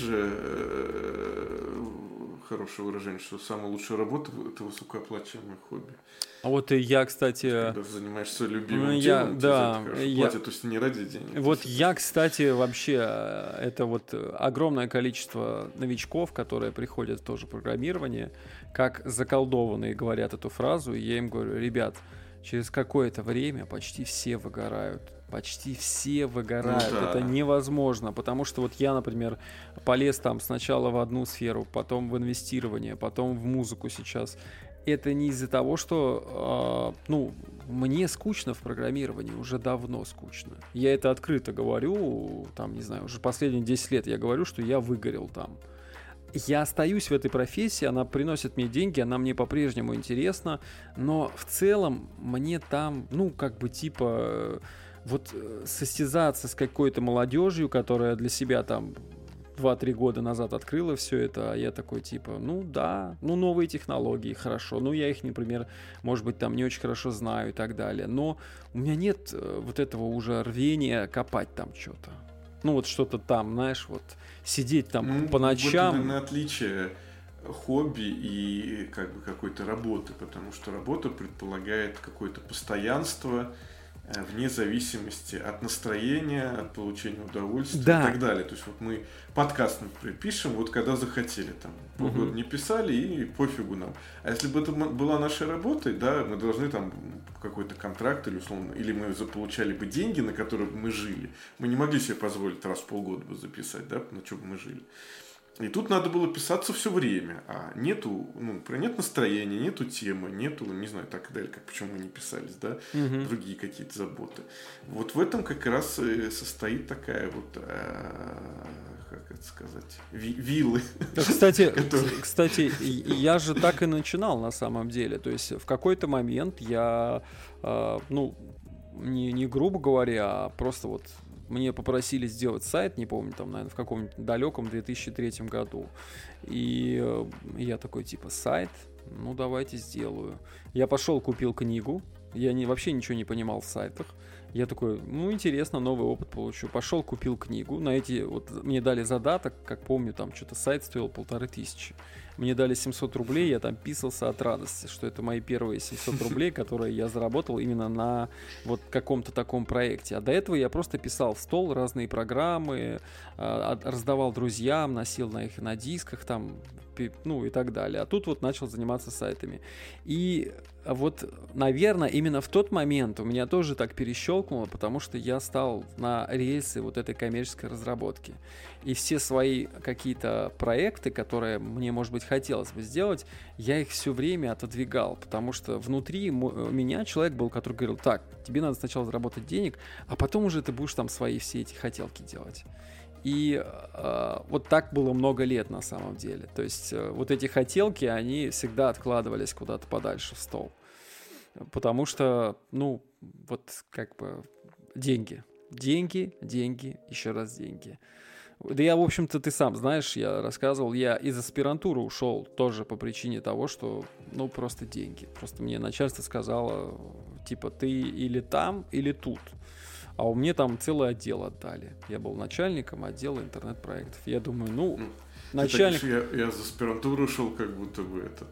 же хорошее выражение, что самая лучшая работа — это высокооплачиваемое хобби. А вот и я, кстати... Когда занимаешься любимым делом, да, платят, то есть не ради денег. Вот я, кстати, вообще, это вот огромное количество новичков, которые приходят тоже в программирование, как заколдованные говорят эту фразу, и я им говорю, ребят, через какое-то время почти все выгорают. Почти все выгорают. Ну, да. Это невозможно, потому что вот я, например, полез там сначала в одну сферу, потом в инвестирование, потом в музыку сейчас. Это не из-за того, что, мне скучно в программировании, уже давно скучно. Я это открыто говорю, там, не знаю, уже последние 10 лет я говорю, что я выгорел там. Я остаюсь в этой профессии, она приносит мне деньги, она мне по-прежнему интересна, но в целом мне там, вот состязаться с какой-то молодежью, которая для себя там 2-3 года назад открыла все это, а я такой новые технологии, хорошо, я их, например, может быть, там не очень хорошо знаю и так далее, но у меня нет вот этого уже рвения копать там что-то. Вот что-то там, знаешь, вот сидеть там по ночам. Вот именно отличие хобби и как бы какой-то работы, потому что работа предполагает какое-то постоянство, вне зависимости от настроения, от получения удовольствия, да, и так далее. То есть вот мы подкаст, например, пишем, вот когда захотели, там, полгода не писали, и пофигу нам. А если бы это была наша работа, да, мы должны там какой-то контракт или условно, или мы получали бы деньги, на которые бы мы жили. Мы не могли себе позволить раз в полгода бы записать, да, на чем бы мы жили. И тут надо было писаться все время, а нету, нет настроения, нету темы, нету, не знаю, так и далее, как почему мы не писались, да, другие какие-то заботы. Вот в этом как раз и состоит такая вот, как это сказать, вилы. Кстати, я же так и начинал на самом деле, то есть в какой-то момент я, не грубо говоря, а просто вот мне попросили сделать сайт, не помню, там, наверное, в каком-нибудь далеком 2003 году. И я такой, типа, сайт? Ну, давайте сделаю. Я пошел, купил книгу. Я вообще ничего не понимал в сайтах. Я такой, интересно, новый опыт получу. Пошел, купил книгу. Мне дали задаток, как помню, там что-то сайт стоил 1500. Мне дали 700 рублей, я там писался от радости, что это мои первые 700 рублей, которые я заработал именно на вот каком-то таком проекте. А до этого я просто писал в стол разные программы, раздавал друзьям, носил их на дисках там, и так далее. А тут вот начал заниматься сайтами. И вот, наверное, именно в тот момент у меня тоже так перещелкнуло, потому что я стал на рельсы вот этой коммерческой разработки. И все свои какие-то проекты, которые мне, может быть, хотелось бы сделать, я их все время отодвигал, потому что внутри меня человек был, который говорил, так, тебе надо сначала заработать денег, а потом уже ты будешь там свои все эти хотелки делать. И вот так было много лет на самом деле. То есть вот эти хотелки, они всегда откладывались куда-то подальше в стол. Потому что, деньги. Деньги, еще раз деньги. Да я, в общем-то, ты сам знаешь, я рассказывал, я из аспирантуры ушел тоже по причине того, что, просто деньги. Просто мне начальство сказало, типа, ты или там, или тут. А у меня там целый отдел отдали. Я был начальником отдела интернет-проектов. Я думаю, начальник... Я из аспирантуры ушел, как будто бы это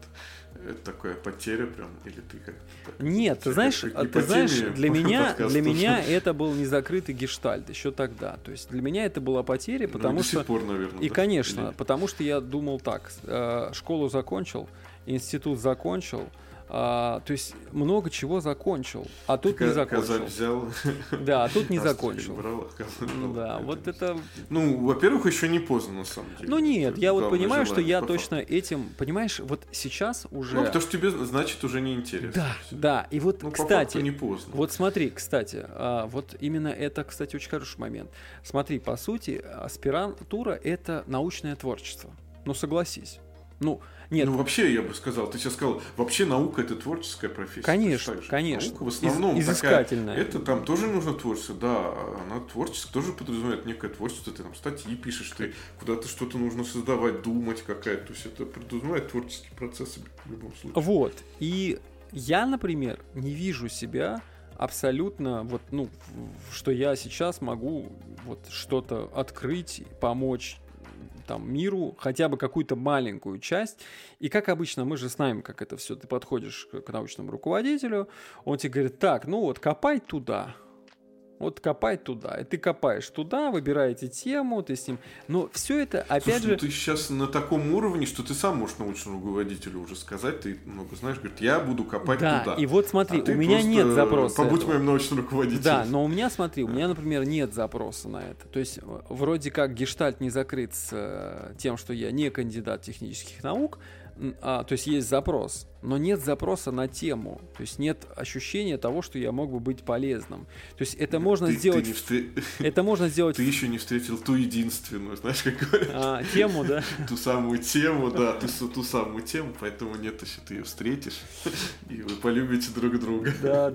такая потеря прям, или ты как-то... Нет, ты знаешь, для меня это был незакрытый гештальт еще тогда. То есть для меня это была потеря, потому что... До сих пор, наверное. И, конечно, потому что я думал так, школу закончил, институт закончил, то есть много чего закончил, а тут не закончил. Взял. Да, а тут не закончил. Да, вот это... во-первых, еще не поздно, на самом деле. Нет, я вот понимаю, что я точно этим... Понимаешь, вот сейчас уже... потому что тебе, значит, уже не интересно. Да, и вот, кстати... по факту не поздно. Вот смотри, кстати, вот именно это, кстати, очень хороший момент. Смотри, по сути, аспирантура — это научное творчество. Согласись. Нет. Вообще, я бы сказал, ты сейчас сказал, вообще наука — это творческая профессия. Конечно. Наука в основном изыскательная. Это там тоже нужно творчество, да, она творческая, тоже подразумевает некое творчество, ты там статьи пишешь, ты куда-то что-то нужно создавать, думать какая-то, то есть это подразумевает творческий процесс в любом случае. Вот, и я, например, не вижу себя абсолютно, что я сейчас могу что-то открыть, помочь там миру, хотя бы какую-то маленькую часть. И как обычно, мы же знаем, как это все. Ты подходишь к научному руководителю, он тебе говорит, так, копай туда. Копай туда. И ты копаешь туда, выбираете тему, ты с ним... Но все это, опять же... ты сейчас на таком уровне, что ты сам можешь научному руководителю уже сказать, ты много знаешь, говорит, я буду копать туда. Да, и вот смотри, у меня нет запроса. Побудь моим научным руководителем. Да, но у меня, например, нет запроса на это. То есть, вроде как гештальт не закрыт с тем, что я не кандидат технических наук, то есть есть запрос, но нет запроса на тему, то есть нет ощущения того, что я мог бы быть полезным. То есть это можно сделать. Это можно сделать. Ты еще не встретил ту единственную, знаешь, как говорят. Тему, да. Ту самую тему, да, ту самую тему, поэтому нет, еще ты ее встретишь и вы полюбите друг друга. Да.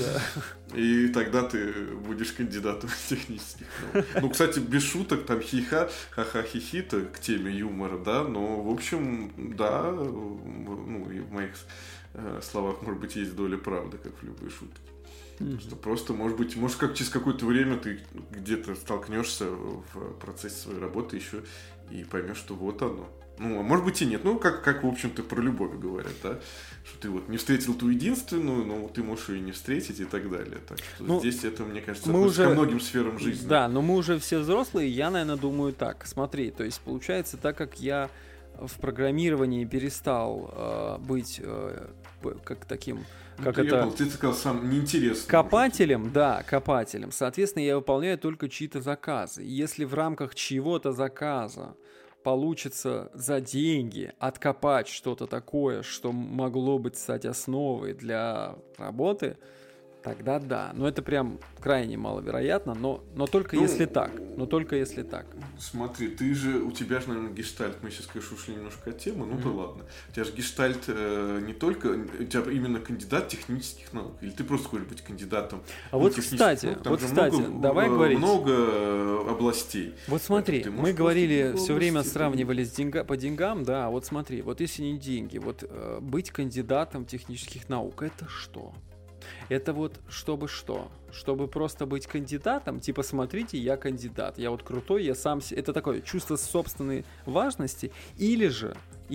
И тогда ты будешь кандидатом технических наук. Кстати, без шуток, там ха-ха-хихи-то к теме юмора, да, но в общем, да. И в моих словах, может быть, есть доля правды, как в любой шутке. Что просто, может, как через какое-то время ты где-то столкнешься в процессе своей работы еще и поймешь, что вот оно. Ну, а может быть и нет. Ну, как в общем-то, про любовь говорят, да? Что ты вот не встретил ту единственную, но ты можешь ее не встретить и так далее. Так что здесь это, мне кажется, относится ко многим сферам жизни. Да, но мы уже все взрослые, я, наверное, думаю так. Смотри, то есть получается, так как я в программировании перестал быть как таким... Ты сказал, сам неинтересно. Копателем, да, копателем. Соответственно, я выполняю только чьи-то заказы. И если в рамках чьего-то заказа получится за деньги откопать что-то такое, что могло бы стать основой для работы, тогда да. Но это прям крайне маловероятно, но только если так. Но только если так. Смотри, у тебя же, наверное, гештальт, мы сейчас, конечно, ушли немножко от темы, да ладно. У тебя же гештальт не только, у тебя именно кандидат технических наук, или ты просто хочешь быть кандидатом? А вот, кстати, давай говорить. Много областей. Вот смотри, мы говорили, все время сравнивали по деньгам, да, вот смотри, вот если не деньги, вот быть кандидатом технических наук, это что? Это вот чтобы что? Чтобы просто быть кандидатом? Типа, смотрите, я кандидат, я вот крутой, я сам... Это такое чувство собственной важности? Или же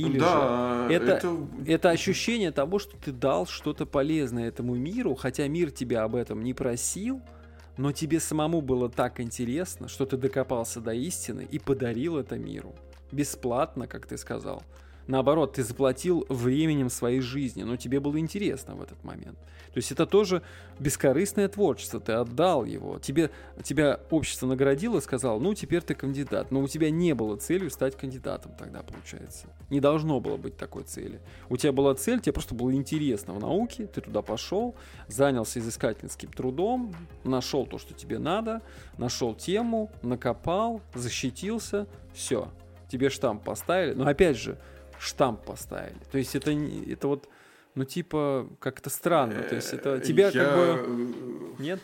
это ощущение того, что ты дал что-то полезное этому миру, хотя мир тебя об этом не просил, но тебе самому было так интересно, что ты докопался до истины и подарил это миру. Бесплатно, как ты сказал. Наоборот, ты заплатил временем своей жизни, но тебе было интересно в этот момент. То есть это тоже бескорыстное творчество, ты отдал его. Тебя общество наградило, сказало, ну теперь ты кандидат. Но у тебя не было целью стать кандидатом тогда, получается. Не должно было быть такой цели. У тебя была цель, тебе просто было интересно в науке, ты туда пошел, занялся изыскательским трудом, нашел то, что тебе надо, нашел тему, накопал, защитился, все. Тебе штамп поставили, но опять же, штамп поставили. То есть это вот, ну типа, как-то странно. То есть это тебя как бы... Нет?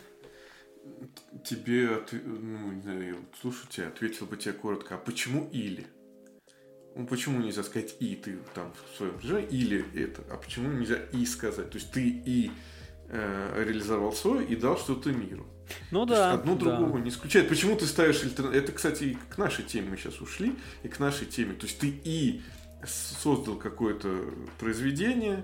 Тебе, не знаю, слушаю тебя, ответил бы тебе коротко, а почему или? Ну, почему нельзя сказать и, ты там в своем предложении, или это, а почему нельзя и сказать? То есть ты и реализовал свой и дал что-то миру. Ну то да. Есть одно другого не исключает. Почему ты ставишь альтернативу? Это, кстати, и к нашей теме мы сейчас ушли, и к нашей теме. То есть ты и создал какое-то произведение,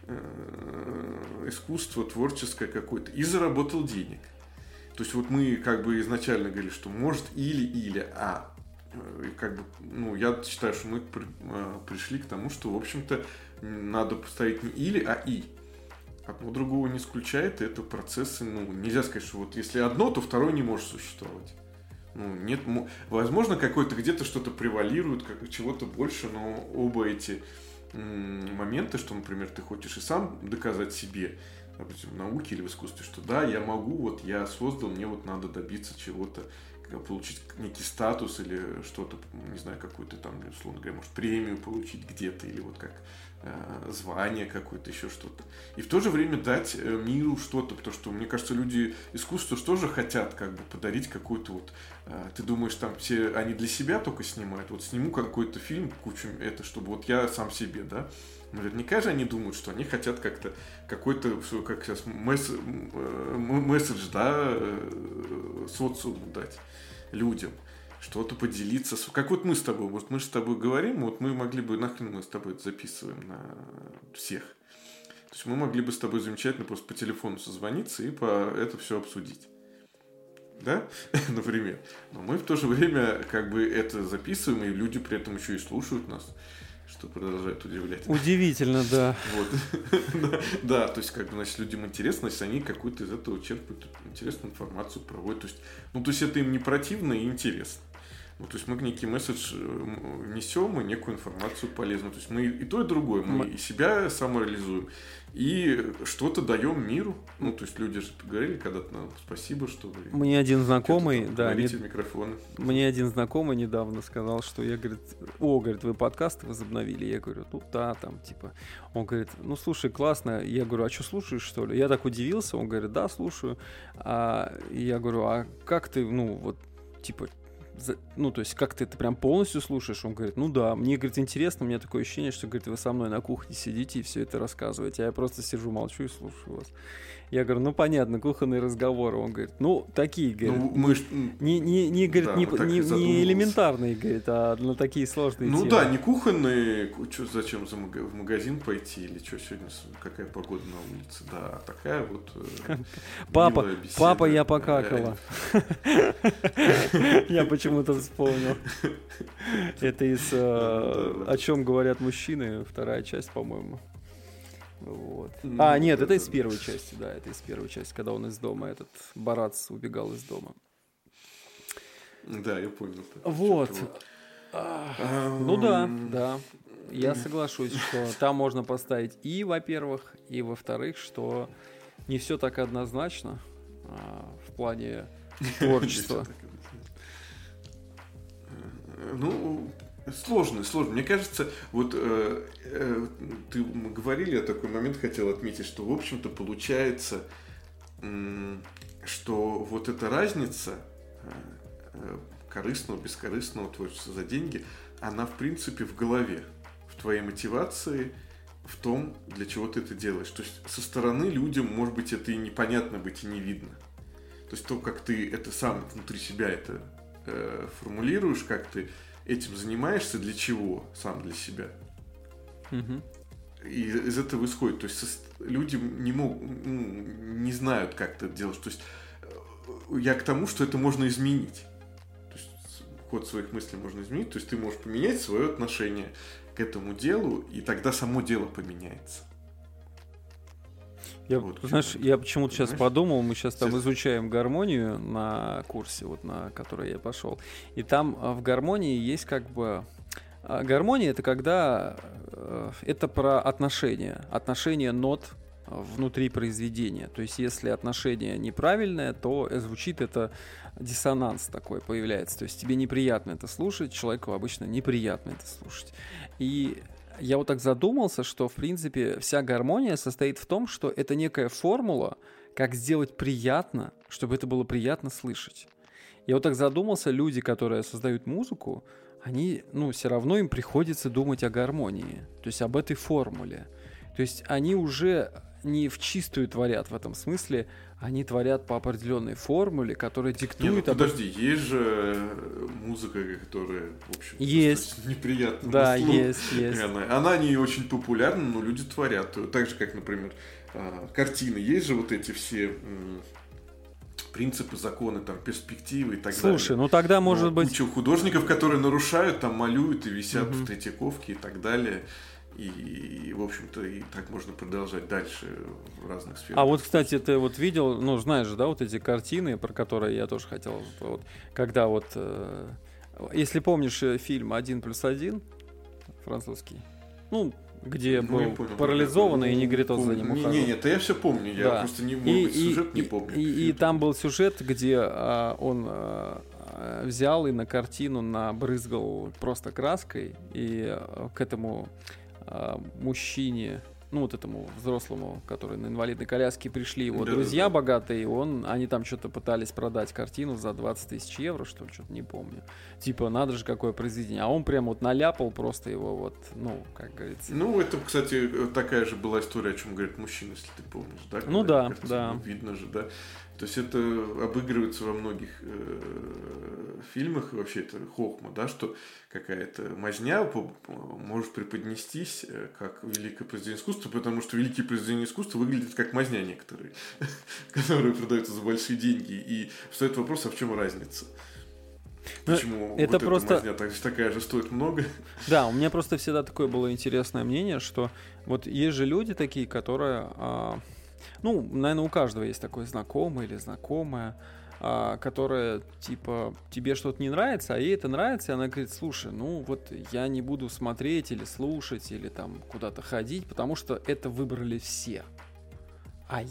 искусство творческое какое-то, и заработал денег. То есть вот мы как бы изначально говорили, что может или, как бы, ну, я считаю, что мы пришли к тому, что, в общем-то, надо поставить не или, а и. Одно другого не исключает, и это процессы, ну, нельзя сказать, что вот если одно, то второе не может существовать. Ну, нет, возможно, какое-то где-то что-то превалирует, чего-то больше, но оба эти моменты, что, например, ты хочешь и сам доказать себе, допустим, в науке или в искусстве, что да, я могу, вот я создал, мне вот надо добиться чего-то, получить некий статус или что-то, не знаю, какую-то там, условно говоря, может, премию получить где-то, или вот как звание какое-то, еще что-то. И в то же время дать миру что-то, потому что, мне кажется, люди искусства тоже хотят как бы подарить какую-то вот... Ты думаешь, там все они для себя только снимают? Вот сниму какой-то фильм, кучу это, чтобы вот я сам себе, да? Наверняка же они думают, что они хотят как-то какой-то, как сейчас, месседж, да, социуму дать людям. Что-то поделиться. Как вот мы с тобой. Вот мы же с тобой говорим, вот мы могли бы, нахрен мы с тобой это записываем на всех. То есть мы могли бы с тобой замечательно просто по телефону созвониться и это все обсудить. Да? Например. Но мы в то же время как бы это записываем, и люди при этом еще и слушают нас. Что продолжает удивлять. Удивительно, да. Вот. Да, то есть, как бы, значит, людям интересно, если они какую-то из этого черпают интересную информацию, проводят. То есть это им не противно и интересно. Ну, то есть мы некий месседж несем и некую информацию полезную. То есть мы и то, и другое. Мы и себя самореализуем, и что-то даем миру. Ну, то есть люди же говорили когда-то нам спасибо, что вы... Мне один знакомый, да, мне один знакомый недавно сказал, что я, говорит, вы подкасты возобновили? Я говорю, ну да, там, типа. Он говорит, ну слушай, классно. Я говорю, а что, слушаешь, что ли? Я так удивился. Он говорит, да, слушаю. Я говорю, а как ты, ну, вот, типа, ну, то есть, как ты это прям полностью слушаешь? Он говорит, ну да, мне, говорит, интересно, у меня такое ощущение, что, говорит, вы со мной на кухне сидите и все это рассказываете, а я просто сижу, молчу и слушаю вас. Я говорю, ну понятно, кухонные разговоры. Он говорит, ну такие, говорит, Ну, мы не, говорит, да, не, вот так и не задумывался. элементарные, говорит, а на такие сложные Ну темы. да, не кухонные, зачем в магазин пойти, или что сегодня, какая погода на улице, да, такая вот милая беседа. Папа, я покакала. Я почему-то вспомнил. Это из «О чем говорят мужчины», вторая часть, по-моему. Вот. Нет, это из первой части, да, это из первой части, когда он из дома, этот Барац убегал из дома. Да, я понял. Вот. Ну да, я соглашусь, что там можно поставить и, во-первых, и, во-вторых, что не все так однозначно в плане творчества. Ну, сложно. Мне кажется, вот мы говорили, я такой момент хотел отметить, что, в общем-то, получается, что вот эта разница корыстного, бескорыстного творчества за деньги, она, в принципе, в голове, в твоей мотивации, в том, для чего ты это делаешь. То есть, со стороны людям, может быть, это и непонятно быть, и не видно. То есть, то, как ты это сам внутри себя это формулируешь, как ты этим занимаешься, для чего сам для себя. И из этого исходит. То есть люди не знают, как это делать. То есть я к тому, что это можно изменить. То есть ход своих мыслей можно изменить. То есть ты можешь поменять свое отношение к этому делу, и тогда само дело поменяется. Я почему-то сейчас подумал, мы сейчас там изучаем гармонию на курсе, вот на который я пошел, и там в гармонии есть как бы... Гармония — это когда... Это про отношения нот внутри произведения. То есть если отношение неправильное, то звучит это диссонанс такой появляется. То есть тебе неприятно это слушать, человеку обычно неприятно это слушать. И я вот так задумался, что, в принципе, вся гармония состоит в том, что это некая формула, как сделать приятно, чтобы это было приятно слышать. Я вот так задумался, люди, которые создают музыку, они, все равно им приходится думать о гармонии, то есть об этой формуле. То есть они уже не в чистую творят в этом смысле, они творят по определенной формуле, которая диктует... Подожди, есть же музыка, которая, в общем, есть. Неприятна. Да, есть. Она не очень популярна, но люди творят. Так же, как, например, картины. Есть же вот эти все принципы, законы, там, перспективы и так далее. Слушай, тогда может быть... Куча художников, которые нарушают, там, малюют и висят в Третьяковке и так далее. И, в общем-то, и так можно продолжать дальше в разных сферах. А вот, кстати, ты вот видел, знаешь же, да, вот эти картины, про которые я тоже хотел, вот, когда вот, если помнишь фильм «1+1», французский, где был парализованный и негритос за ним ухаживал. Нет, я все помню, я просто сюжет не помню. И там был сюжет, где он взял и на картину набрызгал просто краской, и к этому мужчине, вот этому взрослому, который на инвалидной коляске, пришли его друзья богатые, они там что-то пытались продать картину за 20 000 евро, что-то не помню. Типа, надо же, какое произведение. А он прям вот наляпал просто его как говорится. Это, кстати, такая же была история, о чем говорит мужчина, если ты помнишь, да? Да. Видно же, да. То есть это обыгрывается во многих фильмах, вообще это хохма, да, что какая-то мазня может преподнестись как великое произведение искусства, потому что великие произведения искусства выглядят как мазня некоторые, которые продаются за большие деньги. И встает вопрос, а в чем разница? Почему это вот просто... эта мазня такая же стоит много? Да, у меня просто всегда такое было интересное мнение, что вот есть же люди такие, которые... наверное, у каждого есть такой знакомый или знакомая, которая, типа, тебе что-то не нравится, а ей это нравится, и она говорит, слушай, я не буду смотреть или слушать, или там куда-то ходить, потому что это выбрали все. А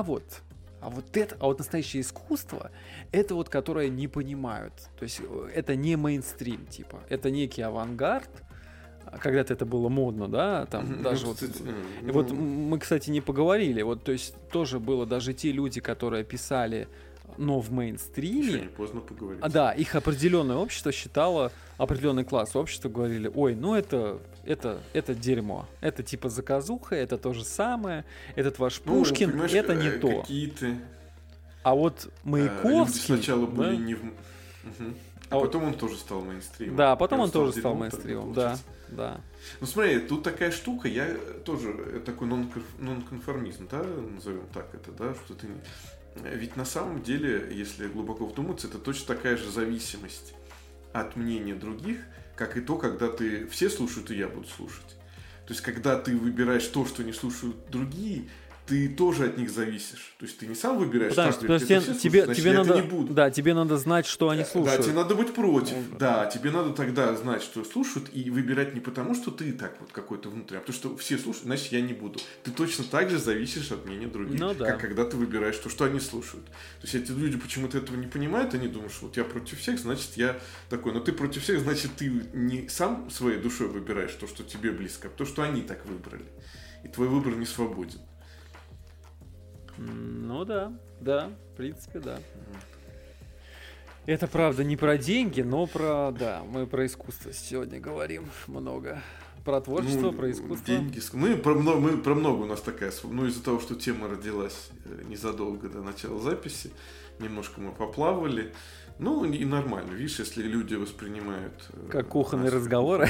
вот настоящее искусство, это вот, которое не понимают. То есть это не мейнстрим, типа, это некий авангард. Когда-то это было модно, да, там даже вот мы, кстати, не поговорили, вот, то есть тоже было даже те люди, которые писали но в Еще мейнстриме... не поздно поговорить. Да, их определенное общество считало, определенный класс общества говорили, ой, ну это дерьмо, это типа заказуха, это то же самое, этот ваш Пушкин, это не то. Какие-то... А вот Маяковский... Люди сначала были да? не в... А потом он тоже стал мейнстримом. Да, потом он тоже стал мейнстримом, да. Ну смотри, тут такая штука, я тоже такой нонконформизм, да, назовем так это, да, что ты... Ведь на самом деле, если глубоко вдуматься, это точно такая же зависимость от мнения других, как и то, когда ты все слушают, и я буду слушать. То есть, когда ты выбираешь то, что не слушают другие, ты тоже от них зависишь. То есть ты не сам выбираешь, тебе надо, не буду. Да, тебе надо знать, что они слушают. Да, тебе надо быть против. Да, тебе надо тогда знать, что слушают, и выбирать не потому, что ты так вот какой-то внутренний, а потому что все слушают, значит, я не буду. Ты точно так же зависишь от мнения других, как когда ты выбираешь то, что они слушают. То есть эти люди почему-то этого не понимают, они думают, что вот я против всех, значит, я такой. Но ты против всех, значит, ты не сам своей душой выбираешь то, что тебе близко, а то, что они так выбрали. И твой выбор не свободен. Ну да, в принципе, да. Это правда не про деньги, но мы про искусство сегодня говорим много. Про творчество, про искусство. Деньги. Мы про много у нас такая. Ну, из-за того, что тема родилась незадолго до начала записи, немножко мы поплавали. Ну, и нормально. Видишь, если люди воспринимают... Как кухонные разговоры.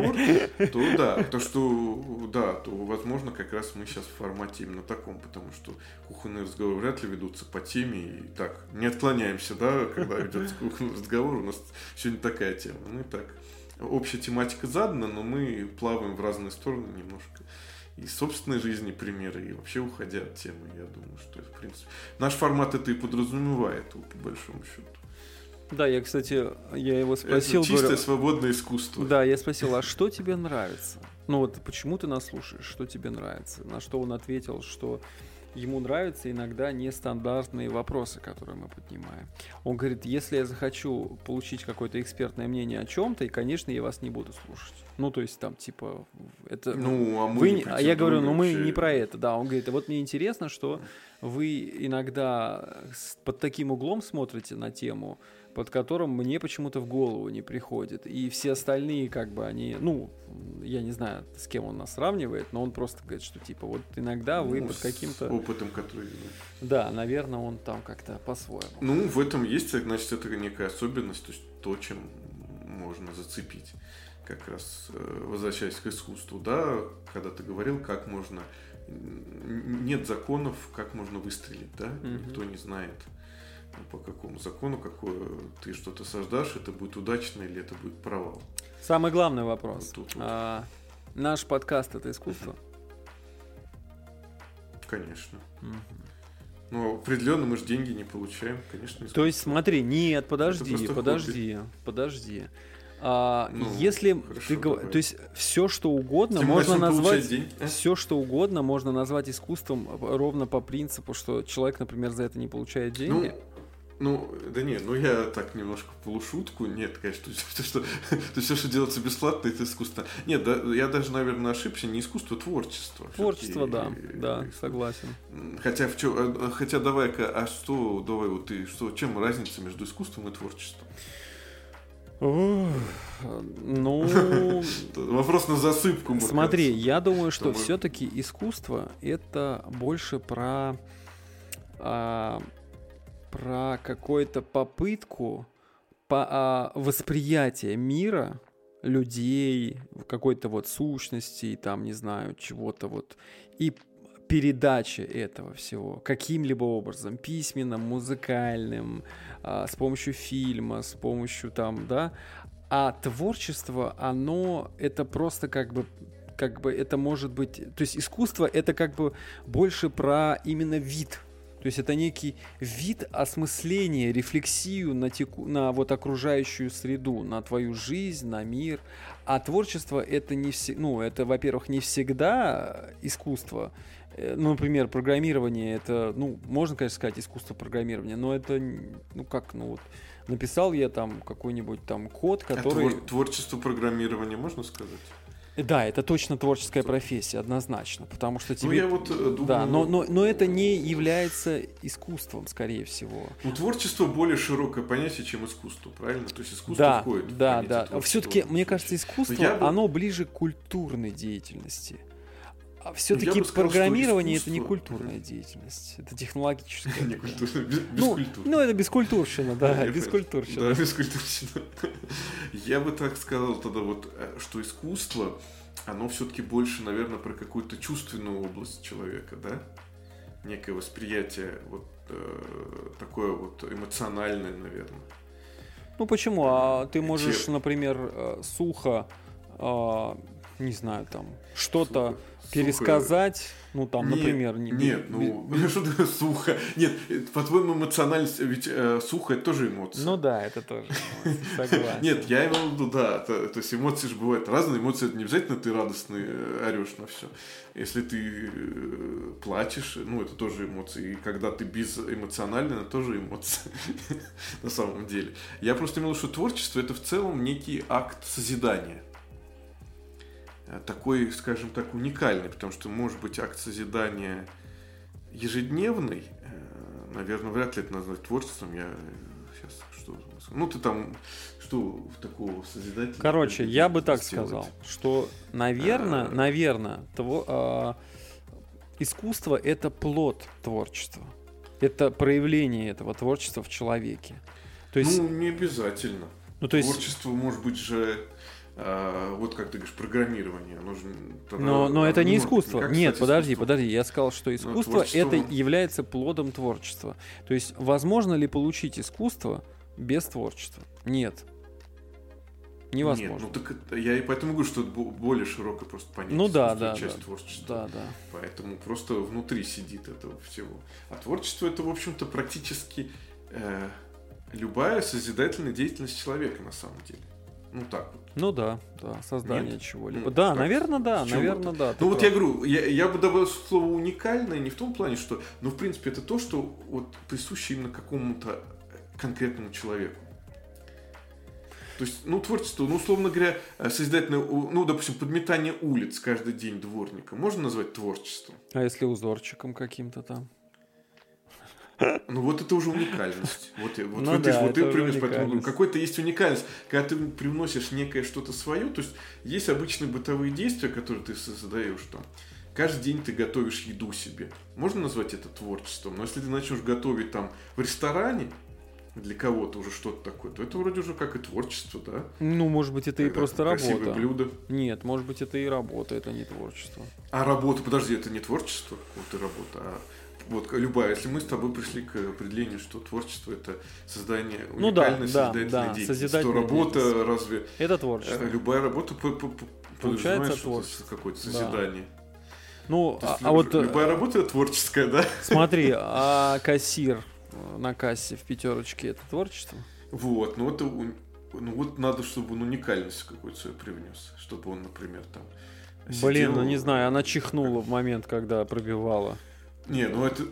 То возможно, как раз мы сейчас в формате именно таком, потому что кухонные разговоры вряд ли ведутся по теме. И так, не отклоняемся, да, когда ведется кухонный разговор. У нас сегодня такая тема. Ну, и так, общая тематика задана, но мы плаваем в разные стороны немножко. И собственной жизни примеры, и вообще уходя от темы, я думаю, что, в принципе, наш формат это и подразумевает, по большому счету. Да, я его спросил. Это чистое свободное искусство. Да, я спросил, а что тебе нравится? Ну вот почему ты нас слушаешь, что тебе нравится? На что он ответил, что ему нравятся иногда нестандартные вопросы, которые мы поднимаем. Он говорит, если я захочу получить какое-то экспертное мнение о чем-то, и, конечно, я вас не буду слушать. Ну, то есть там, типа, это... я говорю, мы не про это. Да, он говорит, вот мне интересно, что вы иногда под таким углом смотрите на тему, под которым мне почему-то в голову не приходит. И все остальные, как бы, они... Ну, я не знаю, с кем он нас сравнивает, но он просто говорит, что, типа, вот иногда вы под каким-то... С опытом, который... Да, наверное, он там как-то по-своему. Ну, в этом есть, значит, это некая особенность, то есть то, чем можно зацепить. Как раз возвращаясь к искусству, да, когда ты говорил, как можно... Нет законов, как можно выстрелить, да? Никто не знает, по какому закону, какое ты что-то создашь, это будет удачно или это будет провал. Самый главный вопрос. Вот наш подкаст — это искусство? Конечно. Но определенно мы же деньги не получаем, конечно. То есть, смотри, нет, подожди. Если ты говоришь, то есть все что угодно можно назвать, искусством ровно по принципу, что человек, например, за это не получает деньги. Я так немножко полушутку. Нет, конечно, то все, что делается бесплатно, это искусство. Нет, да, я даже, наверное, ошибся. Не искусство, творчество. Творчество, да, согласен. Хотя давай-ка, чем разница между искусством и творчеством? Вопрос на засыпку. Смотри, я думаю, что все-таки искусство это больше про какую-то попытку восприятия мира, людей, какой-то вот сущности, там, не знаю, чего-то вот, и передача этого всего каким-либо образом, письменным, музыкальным, с помощью фильма, с помощью там, да, а творчество, это просто как бы это может быть, то есть искусство это как бы больше про именно вид. То есть это некий вид осмысления, рефлексию на вот окружающую среду, на твою жизнь, на мир. А творчество это это, во-первых, не всегда искусство. Например, программирование это, можно, конечно, сказать искусство программирования, но это, написал я там какой-нибудь там код, который... Творчество программирования можно сказать? Да, это точно творческая профессия, однозначно, потому что тебе... Ну, я вот думаю... Да, но это не является искусством, скорее всего. Ну, творчество более широкое понятие, чем искусство, правильно? То есть искусство входит в понятие творчества. Все-таки, мне кажется, искусство, оно ближе к культурной деятельности. А все-таки программирование это не культурная деятельность, это технологическая. Не культурная, бескультурная. Ну, это бескультурщина, да, бескультурщина. Да, бескультурщина. Я бы так сказал тогда вот, что искусство, оно все-таки больше, наверное, про какую-то чувственную область человека, да? Некое восприятие вот такое вот эмоциональное, наверное. Ну, почему? А ты можешь, например, сухо, не знаю, там, что-то пересказать, ну там, например... Нет, что такое сухо? Нет, по-твоему, эмоциональность, ведь сухо это тоже эмоция. Ну да, это тоже эмоция, согласен. Нет, я имел в виду, да, то есть эмоции же бывают разные, эмоции это не обязательно ты радостный орешь на все. Если ты плачешь, ну это тоже эмоции, и когда ты безэмоциональный, это тоже эмоции на самом деле. Я просто имел в виду, что творчество это в целом некий акт созидания. Такой, скажем так, уникальный, потому что может быть акт созидания ежедневный, наверное, вряд ли это назвать творчеством. Я сейчас что, ну ты там что такого созидательного? Короче, я бы так сказал, что, наверное, искусство это плод творчества, это проявление этого творчества в человеке. То есть, ну не обязательно. Ну, то есть... Творчество может быть же вот как ты говоришь, программирование. Но это не искусство. Нет, подожди. Я сказал, что искусство это является плодом творчества. То есть, возможно ли получить искусство без творчества? Нет. Невозможно. Нет, ну так я и поэтому говорю, что это более широкое просто понятие. Ну да, часть творчества. Да. Поэтому просто внутри сидит этого всего. А творчество это, в общем-то, практически любая созидательная деятельность человека на самом деле. Ну так вот. Ну да, создание чего-либо. Ну, да, так, наверное, да. Ну вот я говорю, я бы добавил слово уникальное не в том плане, что, ну в принципе это то, что вот присуще именно какому-то конкретному человеку. То есть, ну творчество, ну условно говоря, созидательное, ну допустим, подметание улиц каждый день дворника можно назвать творчеством? А если узорчиком каким-то там? Ну вот это уже уникальность. Вот ты привнес, поэтому какой-то есть уникальность. Когда ты привносишь некое что-то свое, то есть есть обычные бытовые действия, которые ты создаешь там. Каждый день ты готовишь еду себе. Можно назвать это творчеством. Но если ты начнешь готовить там в ресторане для кого-то уже что-то такое, то это вроде уже как и творчество, да? Ну, может быть, это и просто работа. Красивые блюда. Нет, может быть, это и работа, это не творчество. А работа, подожди, это не творчество? Вот и работа, а вот любая, если мы с тобой пришли к определению, что творчество это создание уникальной созидательной деятельности, то работа разве... Это творчество. Любая работа подразумевает что-то, какое-то созидание. Да. Ну, любая работа творческая, да? Смотри, а кассир на кассе в пятерочке это творчество? Вот, вот надо, чтобы он уникальность какую-то свою привнес, чтобы он, например, там сидел... Блин, ну не знаю, она чихнула в момент, когда пробивала. Не, ну это...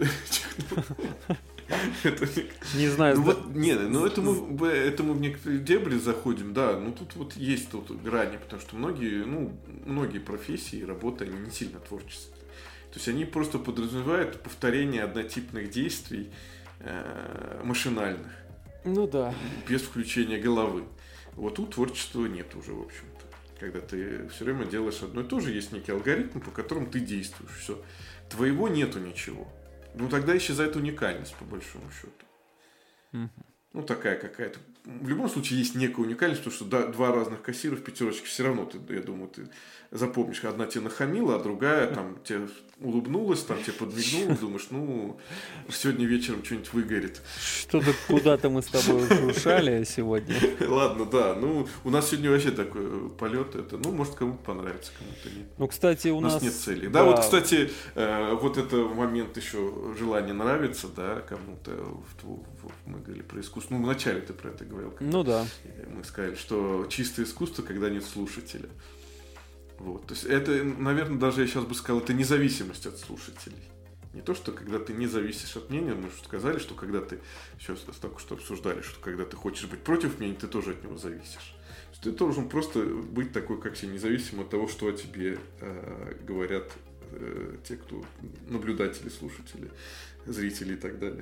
Не знаю. Это мы в некоторые дебри заходим, да, но тут вот есть грани, потому что многие профессии и работы, они не сильно творческие. То есть они просто подразумевают повторение однотипных действий машинальных. Ну да. Без включения головы. Вот тут творчества нет уже, в общем-то. Когда ты все время делаешь одно и то же, есть некий алгоритм, по которому ты действуешь. Все. Твоего нету ничего. Ну, тогда исчезает уникальность, по большому счету. Ну, такая какая-то. В любом случае, есть некая уникальность, потому что два разных кассира в пятерочке все равно, я думаю, ты запомнишь. Одна тебе нахамила, а другая там тебе улыбнулась, там тебе подмигнула, думаешь, сегодня вечером что-нибудь выгорит. Что-то куда-то мы с тобой ушали сегодня. Ладно, да. У нас сегодня вообще такой полет. Может, кому-то понравится, кому-то нет. Ну, кстати, у нас нет цели. Да, вот, кстати, вот это момент еще желание нравится, да, кому-то. Мы говорили про искусство. Вначале ты про это говорил. Ну да. Мы сказали, что чистое искусство, когда нет слушателя. Вот. То есть это, наверное, даже я сейчас бы сказал, это независимость от слушателей. Не то, что когда ты не зависишь от мнения, мы же сказали, что когда ты, сейчас только что обсуждали, что когда ты хочешь быть против мнения, ты тоже от него зависишь. Ты должен просто быть такой, как все, независимо от того, что о тебе говорят те, кто наблюдатели, слушатели, зрители и так далее.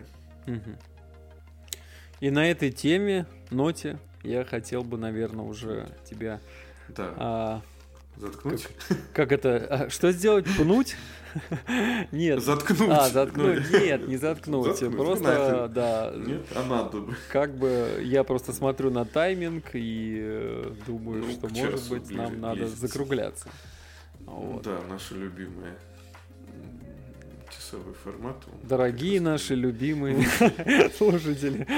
И на этой ноте, я хотел бы, наверное, уже тебя... Да. Заткнуть? Как это? Что сделать? Пнуть? Нет. Заткнуть. Заткнуть. Нет, не заткнуть. Просто, да. Нет, надо бы. Как бы я просто смотрю на тайминг и думаю, что, может быть, нам надо закругляться. Да, наши любимые часовой формат. Дорогие наши любимые слушатели.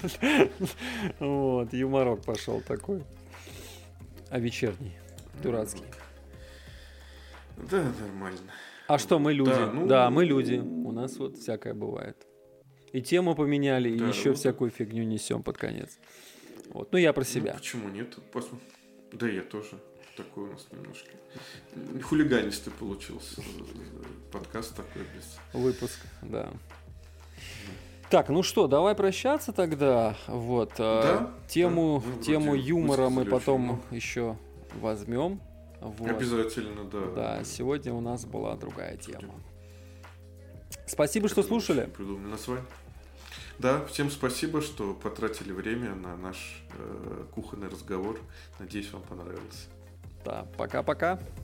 Вот, юморок пошел такой. А вечерний. Дурацкий. Да, нормально. А что, мы люди? Да, мы люди. У нас вот всякое бывает. И тему поменяли, и еще всякую фигню несем под конец. Вот. Ну, я про себя. Почему нет? Да, я тоже. Такой у нас немножко хулиганистый получился подкаст такой без... Выпуск, да. Так, ну что, давай прощаться тогда. Вот. Тему юмора мы потом еще возьмем. Вот. Обязательно, да. Да, сегодня у нас была другая тема. Спасибо, что слушали. Придумано с вами. Да, всем спасибо, что потратили время на наш кухонный разговор. Надеюсь, вам понравилось. Да, пока-пока.